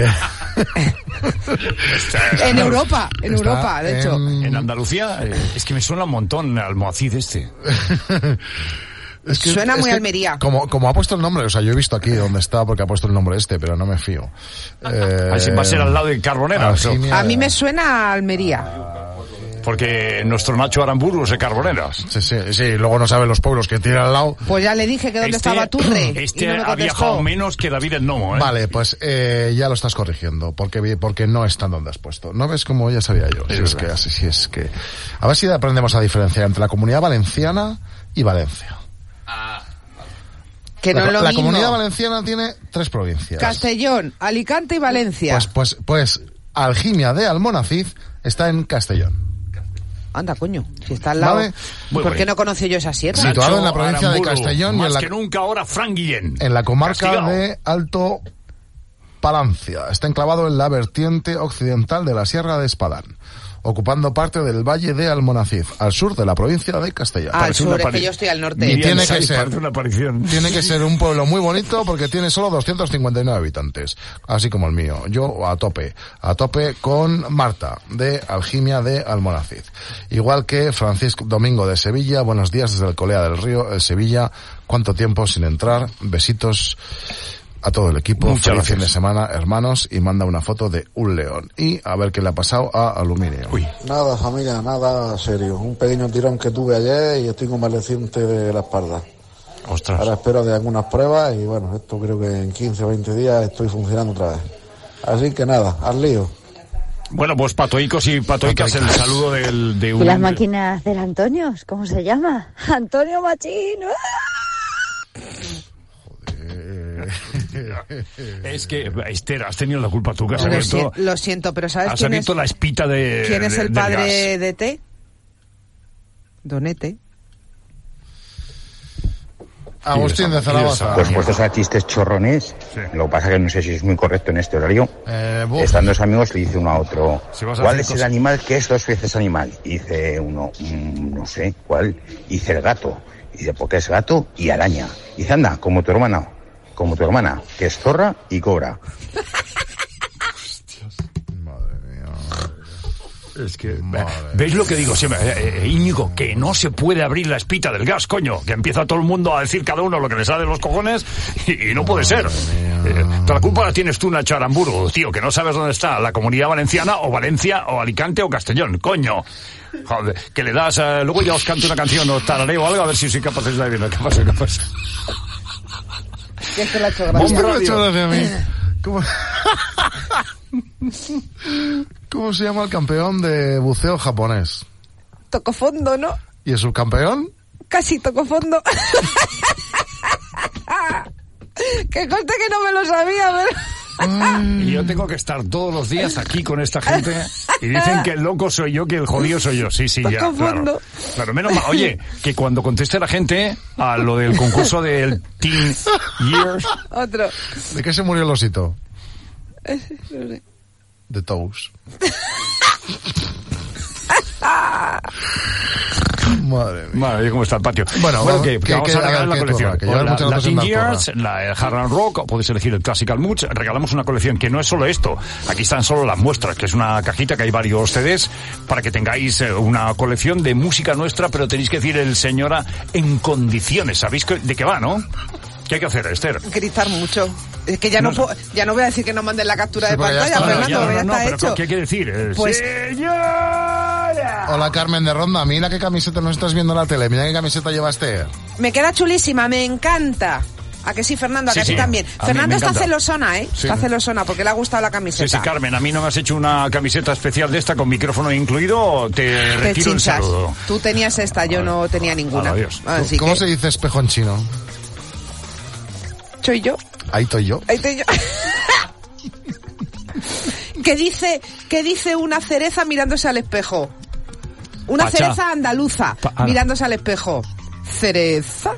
En Europa, de hecho. En Andalucía, es que me suena un montón Almohacid este. Es que, suena muy Almería. Como ha puesto el nombre, o sea, yo he visto aquí donde está porque ha puesto el nombre pero no me fío. Así va a ser al lado de Carboneras. A mí me suena a Almería. Porque nuestro Nacho Aramburu es de Carboneras. Sí, luego no sabe los pueblos que tiene al lado. Pues ya le dije que dónde estaba Turre. Este no ha viajado menos que David el Gnomo, ¿eh? Vale, pues ya lo estás corrigiendo, porque no está donde has puesto. ¿No ves cómo ya sabía yo? Si es que... A ver si aprendemos a diferenciar entre la Comunidad Valenciana y Valencia. Que no es lo la mismo. Comunidad Valenciana tiene 3 provincias. Castellón, Alicante y Valencia. Pues Algimia de Almonacid está en Castellón. Anda, coño, si está al lado. Vale. ¿Por qué no conocí yo esa sierra? Situado en la provincia de Castellón. Más que nunca ahora Fran Guillén. En la comarca de Alto Palancia. Está enclavado en la vertiente occidental de la Sierra de Espadán, ocupando parte del Valle de Almonacid, al sur de la provincia de Castellón. Al sur, es que yo estoy al norte. Y tiene que ser un pueblo muy bonito porque tiene solo 259 habitantes, así como el mío. Yo a tope con Marta, de Algimia de Almonacid. Igual que Francisco Domingo de Sevilla, buenos días desde el Colea del Río, el Sevilla. ¿Cuánto tiempo sin entrar? Besitos a todo el equipo. Feliz fin de semana, hermanos, y manda una foto de un león. Y a ver qué le ha pasado a Aluminio. Nada, familia, nada serio. Un pequeño tirón que tuve ayer y estoy convaleciente de la espalda. Ostras. Ahora espero de algunas pruebas y bueno, esto creo que en 15 o 20 días estoy funcionando otra vez. Así que nada, al lío. Bueno, pues patoicos y patoicas, el saludo de un... ¿Y las máquinas del Antonio? ¿Cómo se llama? Antonio Machín. Es que, Esther, has tenido la culpa tú, que lo siento, pero ¿sabes quién es? La espita de... ¿Quién es el padre de T? Donete. Agustín de Zaragoza. Pues puestos a chistes chorrones, sí. Lo que pasa que no sé si es muy correcto en este horario. Están dos amigos, le dice uno a otro, ¿cuál es el animal que es 2 veces animal? Y dice uno, no sé, ¿cuál? Y dice el gato. Y dice, porque es gato y araña. Y dice, anda, como tu hermana, que es zorra y cobra. Es que, ¿veis lo que digo siempre? Íñigo, que no se puede abrir la espita del gas, coño. Que empieza todo el mundo a decir cada uno lo que le sale de los cojones y no puede ser. Toda la culpa la tienes tú, Nacho Aramburu, tío, que no sabes dónde está la Comunidad Valenciana o Valencia o Alicante o Castellón, coño. Joder, que le das, luego ya os canto una canción o tarareo o algo, a ver si soy capaz de adivinar. ¿Qué pasa? Que esto le ha hecho gracia. Me ha hecho gracia a mí. ¿Cómo se llama el campeón de buceo japonés? Tocó fondo, ¿no? ¿Y el subcampeón? Casi tocó fondo. Que conste que no me lo sabía, pero... Y yo tengo que estar todos los días aquí con esta gente y dicen que el loco soy yo, que el jodido soy yo. Sí, ya, claro. Claro, menos mal. Oye, que cuando conteste la gente a lo del concurso del Teen Years... Otro. ¿De qué se murió el osito? No sé. De Toes. Madre mía, cómo está el patio. Bueno, que vamos a regalar la colección. La Teen Years, el Hard and Rock, o podéis elegir el Classical Moods. Regalamos una colección que no es solo esto. Aquí están solo las muestras, que es una cajita que hay varios CDs para que tengáis una colección de música nuestra, pero tenéis que decir el señora en condiciones. ¿Sabéis de qué va, no? ¿Qué hay que hacer, Esther? Gritar mucho. Es que ya no voy a decir que no manden la captura de pantalla, Fernando, ya está hecho. ¿Qué hay que decir? Pues... ¡Señora! Hola, Carmen de Ronda. Mira qué camiseta nos estás viendo en la tele. Mira qué camiseta lleva Esther. Me queda chulísima, me encanta. ¿A que sí, Fernando? ¿A que sí también? Fernando está celosona, ¿eh? Sí. Está celosona porque le ha gustado la camiseta. Sí, Carmen, a mí no me has hecho una camiseta especial de esta con micrófono incluido, te retiro el saludo. Tú tenías esta, yo no tenía ninguna. Adiós. ¿Cómo se dice espejo en chino? ¿Soy yo? Ahí estoy yo. ¿Qué dice una cereza mirándose al espejo? Una cereza andaluza mirándose al espejo. ¿Cereza?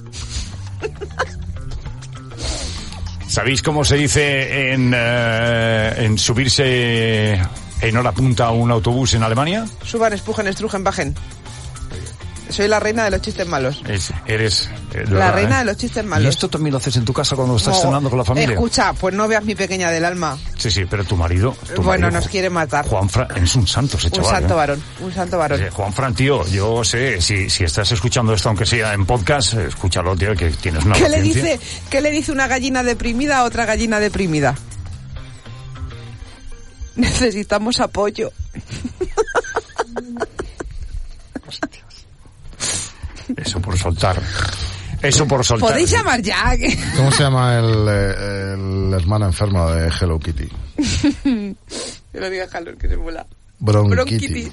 ¿Sabéis cómo se dice en subirse en hora punta a un autobús en Alemania? Suban, espujen, estrujen, bajen. Soy la reina de los chistes malos. Eres la reina de los chistes malos. ¿Y esto también lo haces en tu casa cuando estás cenando con la familia? Escucha, pues no veas mi pequeña del alma. Sí, pero tu marido... nos quiere matar. Juanfran, es un santo ese chaval. Un santo varón. Juanfran, tío, yo sé, si estás escuchando esto, aunque sea en podcast, escúchalo, tío, que tienes una paciencia. ¿Qué le dice una gallina deprimida a otra gallina deprimida? Necesitamos apoyo. Eso por soltar. ¿Podéis llamar ya? ¿Cómo se llama el hermano enfermo de Hello Kitty? Que lo diga calor, que se mola. Bronquitis.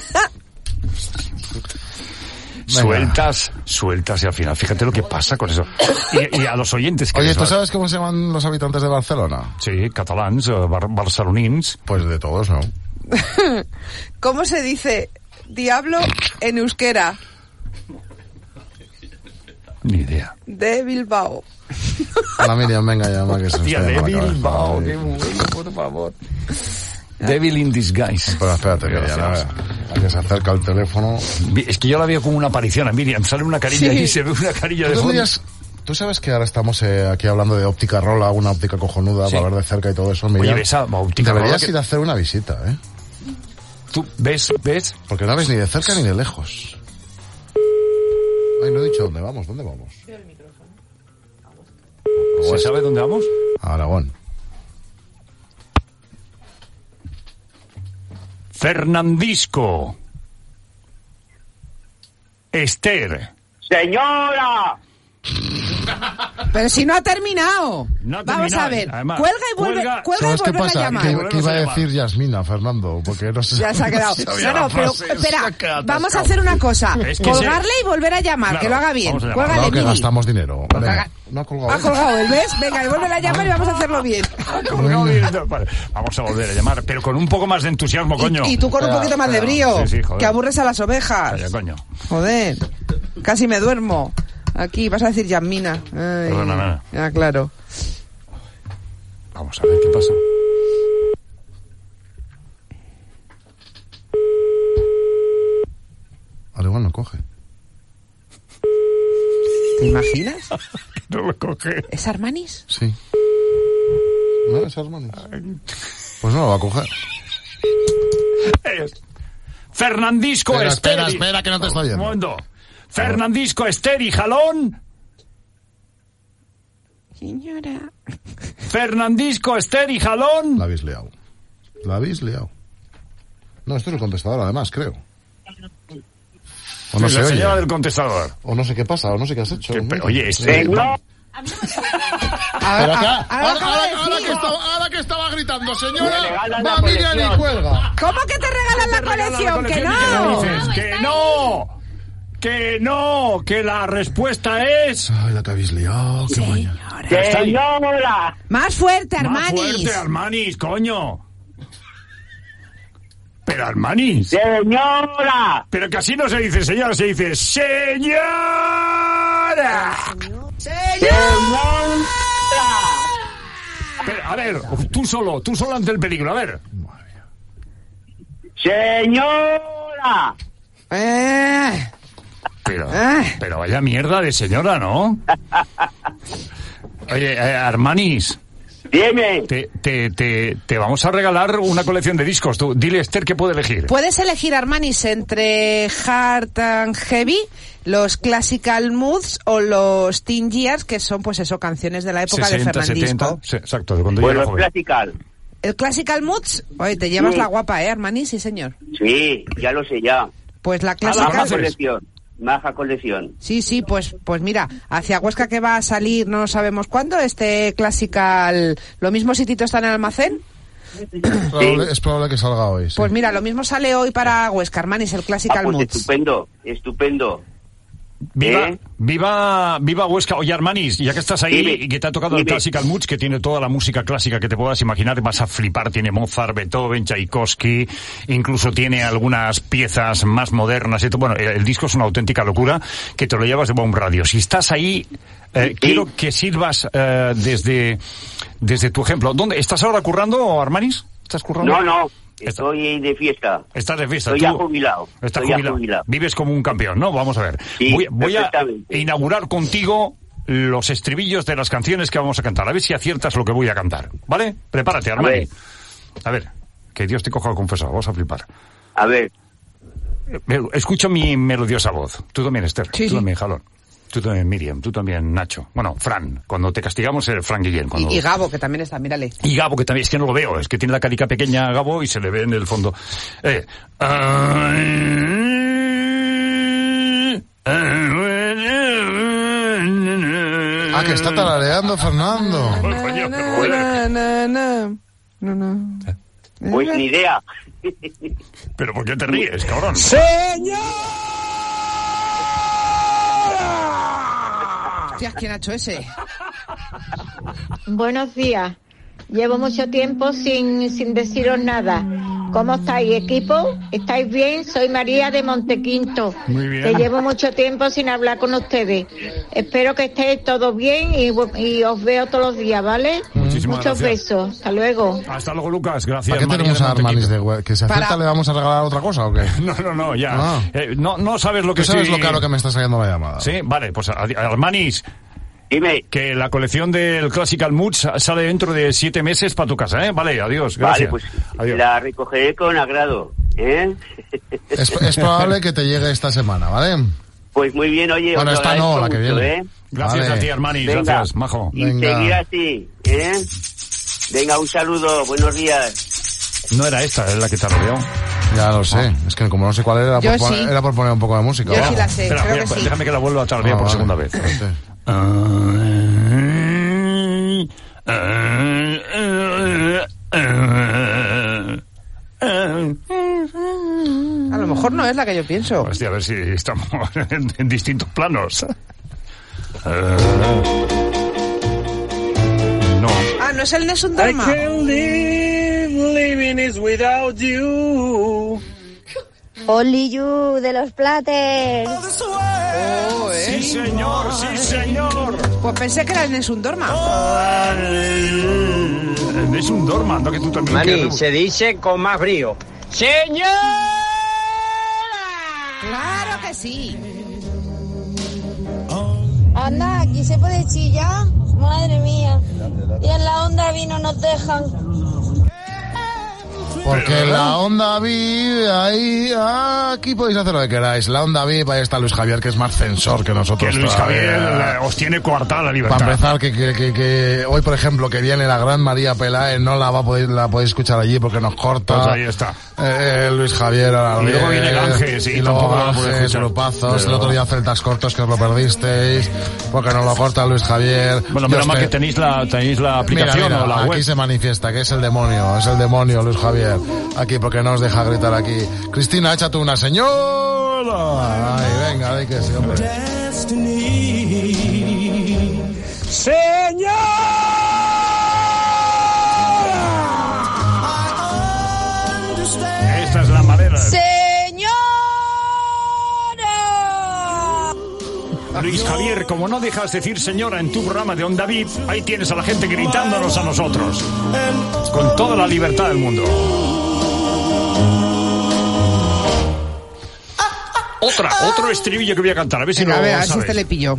Sueltas y al final, fíjate lo que pasa con eso. Y a los oyentes que... Oye, ¿tú sabes cómo se llaman los habitantes de Barcelona? Sí, catalans, barcelonins. Pues de todos, ¿no? ¿Cómo se dice diablo en euskera? Ni idea. De Bilbao. La Miriam, venga, llama que se Hostia, de Bilbao, qué bueno, por favor. Devil in disguise. Pero espérate, que ya que se acerca el teléfono. Es que yo la veo como una aparición a Miriam. Sale una carilla y se ve una carilla de fondo. Tú sabes que ahora estamos aquí hablando de óptica Rola, una óptica cojonuda, para ver de cerca y todo eso. Miriam, oye, esa óptica deberías ir a hacer una visita, ¿eh? ¿Tú ves? Porque no ves ni de cerca ni de lejos. Ay, no he dicho dónde vamos. ¿Dónde vamos? El micrófono. ¿Se sabe dónde vamos? A Aragón. Fernandisco. Esther. ¡Señora! Pero si no ha terminado. Vamos a ver. Además, cuelga y vuelve a llamar. ¿Qué iba a decir Yasmina, Fernando? Porque no sé. Ya se ha quedado. No, pero espera, vamos a hacer una cosa. Colgarle y volver a claro, que lo haga bien. No, que gastamos dinero. Venga, no ha colgado. Ha colgado él, ¿ves? Venga, y vuelve a llamar y vamos a hacerlo bien. Vamos a volver a llamar, pero con un poco más de entusiasmo, coño. Y tú con un poquito más de brío. Sí, que aburres a las ovejas. Calla, coño. Joder. Casi me duermo. Aquí vas a decir Yasmina. Perdóname. Ya, claro. Vamos a ver qué pasa. Al igual no coge. no lo coge. ¿Es Armanis? Sí. ¿No es Armanis? Pues no lo va a coger. Fernandisco Esther. Espera, que no te estoy oyendo. Un momento. Fernandisco Esther y Jalón. Señora. Fernandisco Esther y Jalón. La habéis liado. No, esto es el contestador, además, creo. O no la se oye. señora del contestador. O no sé qué pasa, o no sé qué has hecho. Oye, Ahora que estaba gritando, señora, va Miriam y cuelga. ¿Cómo que te regalan la colección? ¡Que no! ¡Que no! ¡Que la respuesta es... Ay, la que habéis liado, qué mañana. ¡Señora! Más fuerte, Armanis. Más fuerte, Armanis, coño. Pero Armanis. ¡Señora! Pero que así no se dice señora, se dice señora. ¡Señora! Pero, a ver, tú solo ante el peligro, a ver. ¡Señora! Pero vaya mierda de señora, ¿no? Oye, Armanis. Dime. Te vamos a regalar una colección de discos. Tú, dile, Esther, ¿qué puede elegir? Puedes elegir, Armanis, entre Hard and Heavy, los Classical Moods o los Teen Years, que son, pues eso, canciones de la época 60, de Fernandisco. 70, sí, exacto, de cuando Pues yo era los joven. Classical. El Classical Moods, oye, te llevas Sí. la guapa, Armanis? Sí, señor. Sí, ya lo sé ya. Pues la Maja Classical... colección. Maja colección. Sí, pues mira, hacia Huesca que va a salir, no sabemos cuándo, este Classical... ¿Lo mismo si Tito está en el almacén? Es probable que salga hoy, sí. Pues mira, lo mismo sale hoy para Huesca, Armanis, el Classical Pues Moods. estupendo. Viva Huesca. Oye, Armanis, ya que estás ahí y que te ha tocado el Classical Moods, que tiene toda la música clásica que te puedas imaginar, vas a flipar. Tiene Mozart, Beethoven, Tchaikovsky, incluso tiene algunas piezas más modernas. Y todo. Bueno, el disco es una auténtica locura, que te lo llevas de Bomb Radio. Si estás ahí, quiero que sirvas desde tu ejemplo. ¿Dónde estás ahora currando, Armanis? ¿Estás currando? No. Estoy de fiesta. Estás de fiesta. Estoy ya jubilado. Estás jubilado. Vives como un campeón, ¿no? Vamos a ver. Sí, voy a inaugurar contigo los estribillos de las canciones que vamos a cantar. A ver si aciertas lo que voy a cantar. ¿Vale? Prepárate, Armani. A ver. Que Dios te coja al confesado. Vamos a flipar. A ver. Escucha mi melodiosa voz. Tú también, Esther. Sí, tú también, Jalón. Tú también, Miriam. Tú también, Nacho. Bueno, Fran. Cuando te castigamos, Fran Guillén. Y Gabo, que también está, mírale. Y Gabo, que también, es que no lo veo. Es que tiene la carica pequeña, Gabo, y se le ve en el fondo. Que está tarareando, Fernando. Pues ni idea. ¿Pero por qué te ríes, cabrón? ¡Señor! Hostias, ¿quién ha hecho ese? Buenos días. Llevo mucho tiempo sin deciros nada. ¿Cómo estáis, equipo? ¿Estáis bien? Soy María de Montequinto. Muy bien. Que llevo mucho tiempo sin hablar con ustedes. Espero que estéis todos bien y os veo todos los días, ¿vale? Muchísimas Muchos gracias. besos. Hasta luego. Hasta luego, Lucas. Gracias. ¿Para qué tenemos a Armanis de Huesca? ¿Que se acepta le vamos a regalar otra cosa o qué? No, ya. No sabes lo que ¿Tú sabes lo caro que me está saliendo la llamada? Sí, vale, pues Armanis. Dime. Que la colección del Classical Moods sale dentro de 7 meses para tu casa, ¿eh? Vale, adiós, gracias. Vale, pues adiós. la recogeré con agrado, ¿eh? Es probable que te llegue esta semana, ¿vale? Pues muy bien, oye. Bueno, os esta no, la que mucho, viene. ¿eh? Gracias a ti, Armanis, gracias, majo. Y seguir así, ¿eh? Venga, un saludo, buenos días. No era esta, es la que te ha rodeado. Ya lo sé, es que como no sé cuál era, era por poner un poco de música. Yo sí la sé, Espera, creo que sí. Déjame que la vuelva a tardear por segunda vez. A lo mejor no es la que yo pienso. Hostia, a ver si estamos en distintos planos. No. Ah, ¿no es el Nessun Dorma? Living is without you. Only You de los Platters. Sí, señor, sí, señor. Pues pensé que era el Nessun Dorma. Nessun Dorma, no que tú también. Mani, se dice con más brío. ¡Señor! Claro que sí. Anda, aquí se puede chillar. Madre mía. Y en la Onda Vino nos dejan. Porque la Onda VIP, ahí, aquí podéis hacer lo que queráis. La Onda VIP, ahí está Luis Javier, que es más censor que nosotros. Que Luis Javier os tiene coartada la libertad. Para empezar, que hoy, por ejemplo, que viene la gran María Peláez, no la podéis escuchar allí porque nos corta. Pues ahí está. Luis Javier a la Y luego viene Ganges, y luego Ganges, grupazos. El otro día Celtas Cortos, que os lo perdisteis, porque nos lo corta Luis Javier. Bueno, menos mal que tenéis la aplicación, mira, o la web. Aquí se manifiesta que es el demonio Luis Javier. Aquí, porque no os deja gritar aquí. Cristina, échate una señora. Ay, venga, di que sí, hombre. ¡Señor! Esta es la manera. Luis Javier, como no dejas decir señora en tu programa de Onda VIP, ahí tienes a la gente gritándonos a nosotros. Con toda la libertad del mundo. Otro estribillo que voy a cantar, a ver si lo sabes. A ver si este le pillo.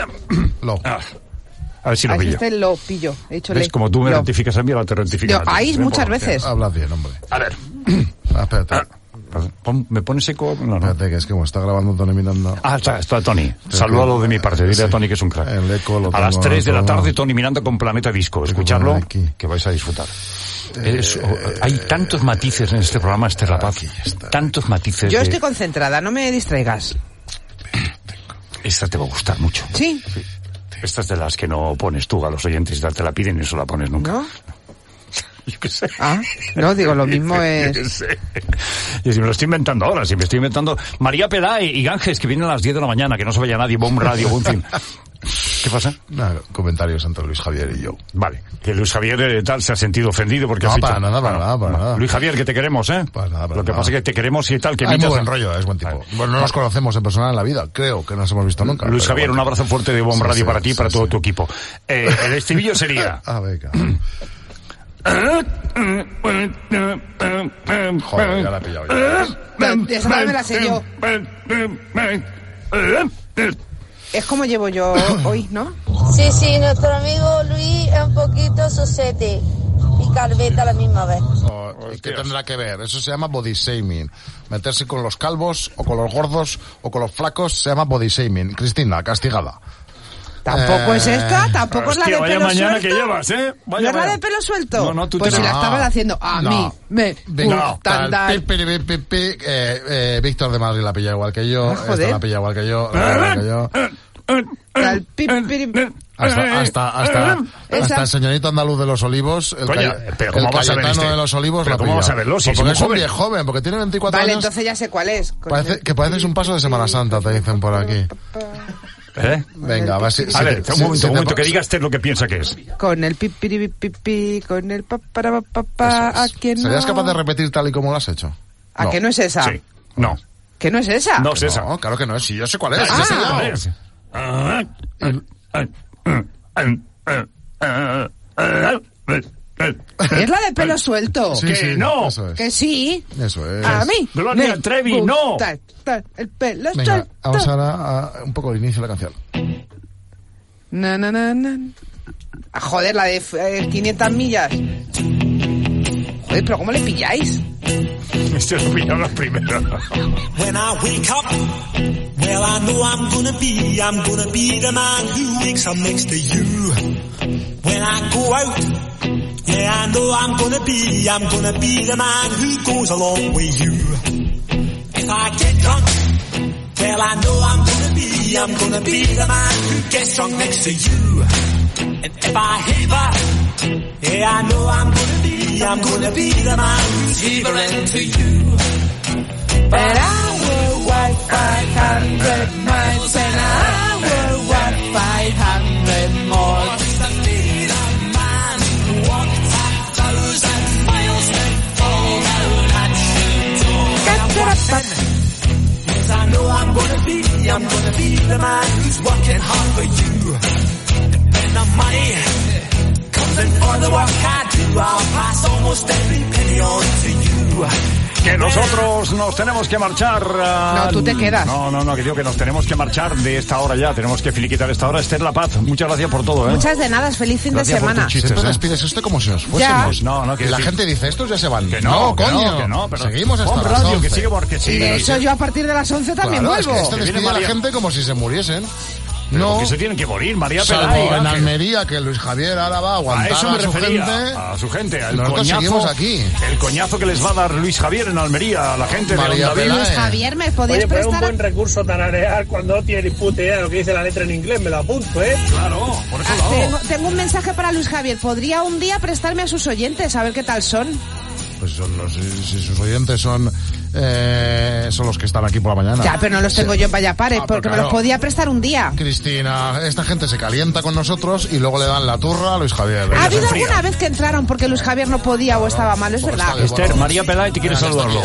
A ver si lo pillo. Este lo pillo. He hecho ¿Ves? Como tú me rectificas a mí, ahora te rectificas. Ahí muchas veces. Hablas bien, hombre. A ver. Espérate. ¿Me pones eco? No. Espérate, que es que como está grabando Tony Miranda. Está Tony. Salúdalo de mi parte. Dile a Tony que es un crack. El eco lo a las 3 de la tarde, Tony Miranda con Planeta Disco. Escuchadlo, que vais a disfrutar. Hay tantos matices en este programa, Esther La Paz. Tantos matices. Yo estoy concentrada, no me distraigas. Esta te va a gustar mucho. ¿Sí? Esta es de las que no pones tú a los oyentes y te la piden y no se la pones nunca. ¿No? Yo qué sé. No, digo, lo mismo es... Yo qué sé. Y si me lo estoy inventando ahora, si me estoy inventando... María Peláez y Ganges, que vienen a las 10 de la mañana, que no se vaya nadie, Bomb Radio, Boom Film. ¿Qué pasa? Nada, comentarios entre Luis Javier y yo. Vale, que Luis Javier tal se ha sentido ofendido porque... No, para nada. Luis Javier, que te queremos, ¿eh? Para nada. Lo que pasa es que te queremos y tal, que... Hay muy buen rollo, es buen tipo. Bueno, no nos conocemos en persona en la vida, creo que no nos hemos visto nunca. Luis Javier, un abrazo fuerte de Bomb Radio para ti y para todo tu equipo. El estribillo sería... venga. Joder, ya la he pillado ya. Esa me la sé yo. Es como llevo yo hoy, ¿no? Sí, nuestro amigo Luis es un poquito sosete y calveta a la misma vez. ¿Qué tendrá que ver? Eso se llama body shaming. Meterse con los calvos, o con los gordos, o con los flacos, se llama body shaming. Cristina, castigada. Tampoco es esta, tampoco es la de pelo vaya mañana suelto. que llevas, ¿eh? ¿No es la de pelo suelto? No, tú pues si la estabas haciendo, a mí me gusta andar. Víctor de Madrid la pilla igual que yo. Esta la pilla igual que yo. Hasta el señorito andaluz de los Olivos, el Cayetano de los Olivos, la ¿cómo vas a verlo? Si porque es un viejo joven, porque tiene 24 años. Vale, entonces ya sé cuál es. Que pareces un paso de Semana Santa, te dicen por aquí. Venga, a ver, un momento, que digas lo que piensa que es. Con el pipi, con el papá, ¿a quién no? ¿Serías capaz de repetir tal y como lo has hecho? ¿A qué no es esa? Sí, no. ¿Que no es esa? No es esa. No, claro que no es, sí, yo sé cuál es. Es la de pelo suelto. Sí, no. Eso es. Que sí. Eso es. A mí. Gloria Trevi, no. El pelo suelto. Venga, vamos ahora a un poco el inicio de la canción. Joder, la de 500 millas. Joder, pero ¿cómo le pilláis? Este lo pillaron primero. When I wake up, well, I know I'm gonna be the man who wakes up next to you. When I go out, yeah, I know I'm gonna be the man who goes along with you. If I get drunk, well, I know I'm gonna be the man who gets drunk next to you. And if I heaver, yeah, I know I'm gonna be the man who's heavering to you. But I will walk 500 miles and I will walk 500 more. Just to be the man who walked 1,000 miles and fall down at your door. Yes, I know I'm gonna be the man who's working hard for you. And when the money comes in for the work I do, I'll pass almost every penny on to you. Que nosotros nos tenemos que marchar. No, tú te quedas. No, que digo que nos tenemos que marchar de esta hora ya. Tenemos que finiquitar esta hora. Esther La Paz, muchas gracias por todo, ¿eh? Muchas de nada, feliz fin gracias de semana. Siempre despides esto como si nos fuésemos. No, que la gente dice, estos ya se van. Que no, coño. Que no, pero seguimos hasta las radio, 11. que sigue porque sí. De eso yo a partir de las 11 también vuelvo. Es que esto despide a la gente como si se muriesen. Pero porque se tienen que morir, María Salvo Pelay. en Almería, que Luis Javier ahora va a aguantar a su gente. Nosotros seguimos aquí. El coñazo que les va a dar Luis Javier en Almería a la gente María de Onda Luis Javier, ¿me podías prestar? Un buen recurso tararear cuando no tiene ni puta idea de lo que dice la letra en inglés, me lo apunto, ¿eh? Claro, por eso lo hago. Tengo un mensaje para Luis Javier. ¿Podría un día prestarme a sus oyentes a ver qué tal son? Pues si sus oyentes son los que están aquí por la mañana. Ya, pero no los tengo yo en Vallapares, porque me los podía prestar un día. Cristina, esta gente se calienta con nosotros y luego le dan la turra a Luis Javier. ¿Ha habido alguna vez que entraron porque Luis Javier no podía o estaba mal? Es verdad. Esther, María Pelay te quiere saludarlo,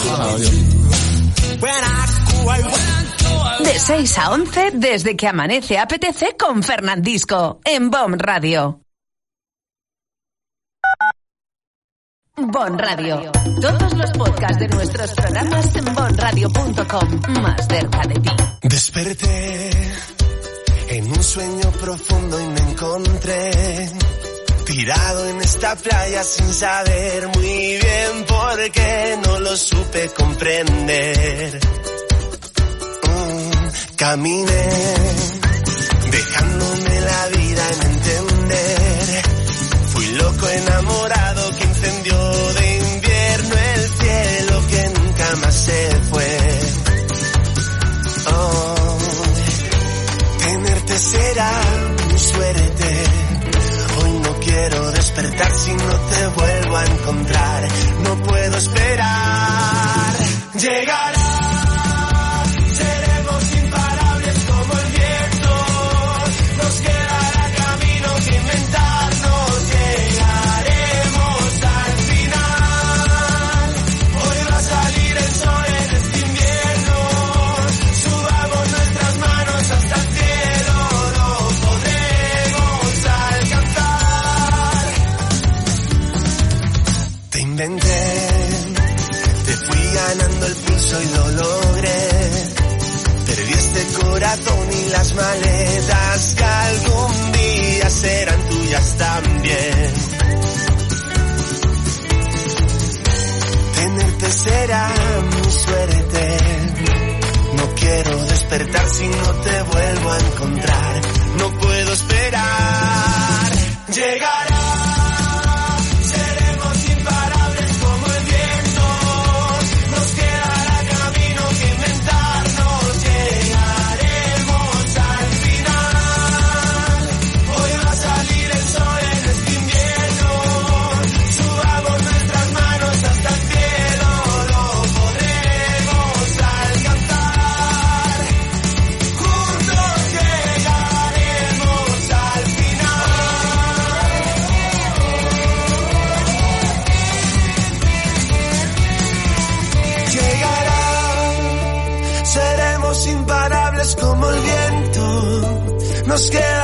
De 6 a 11, desde que amanece apetece con Fernandisco, en BOM Radio. BOM Radio. Todos los podcasts de nuestros programas en bonradio.com. Más cerca de ti. Desperté en un sueño profundo y me encontré tirado en esta playa sin saber muy bien por qué, no lo supe comprender. Caminé dejándome la vida en entender. Fui loco enamorado que incendió de invierno el cielo que nunca más se fue. Tenerte será mi suerte. Hoy no quiero despertar si no te vuelvo a encontrar. No puedo esperar. Llegará. Te fui ganando el pulso y lo logré. Perdí este corazón y las maletas que algún día serán tuyas también. Tenerte será mi suerte. No quiero despertar si no te vuelvo a encontrar. No puedo esperar. Llegará. Como el viento, nos queda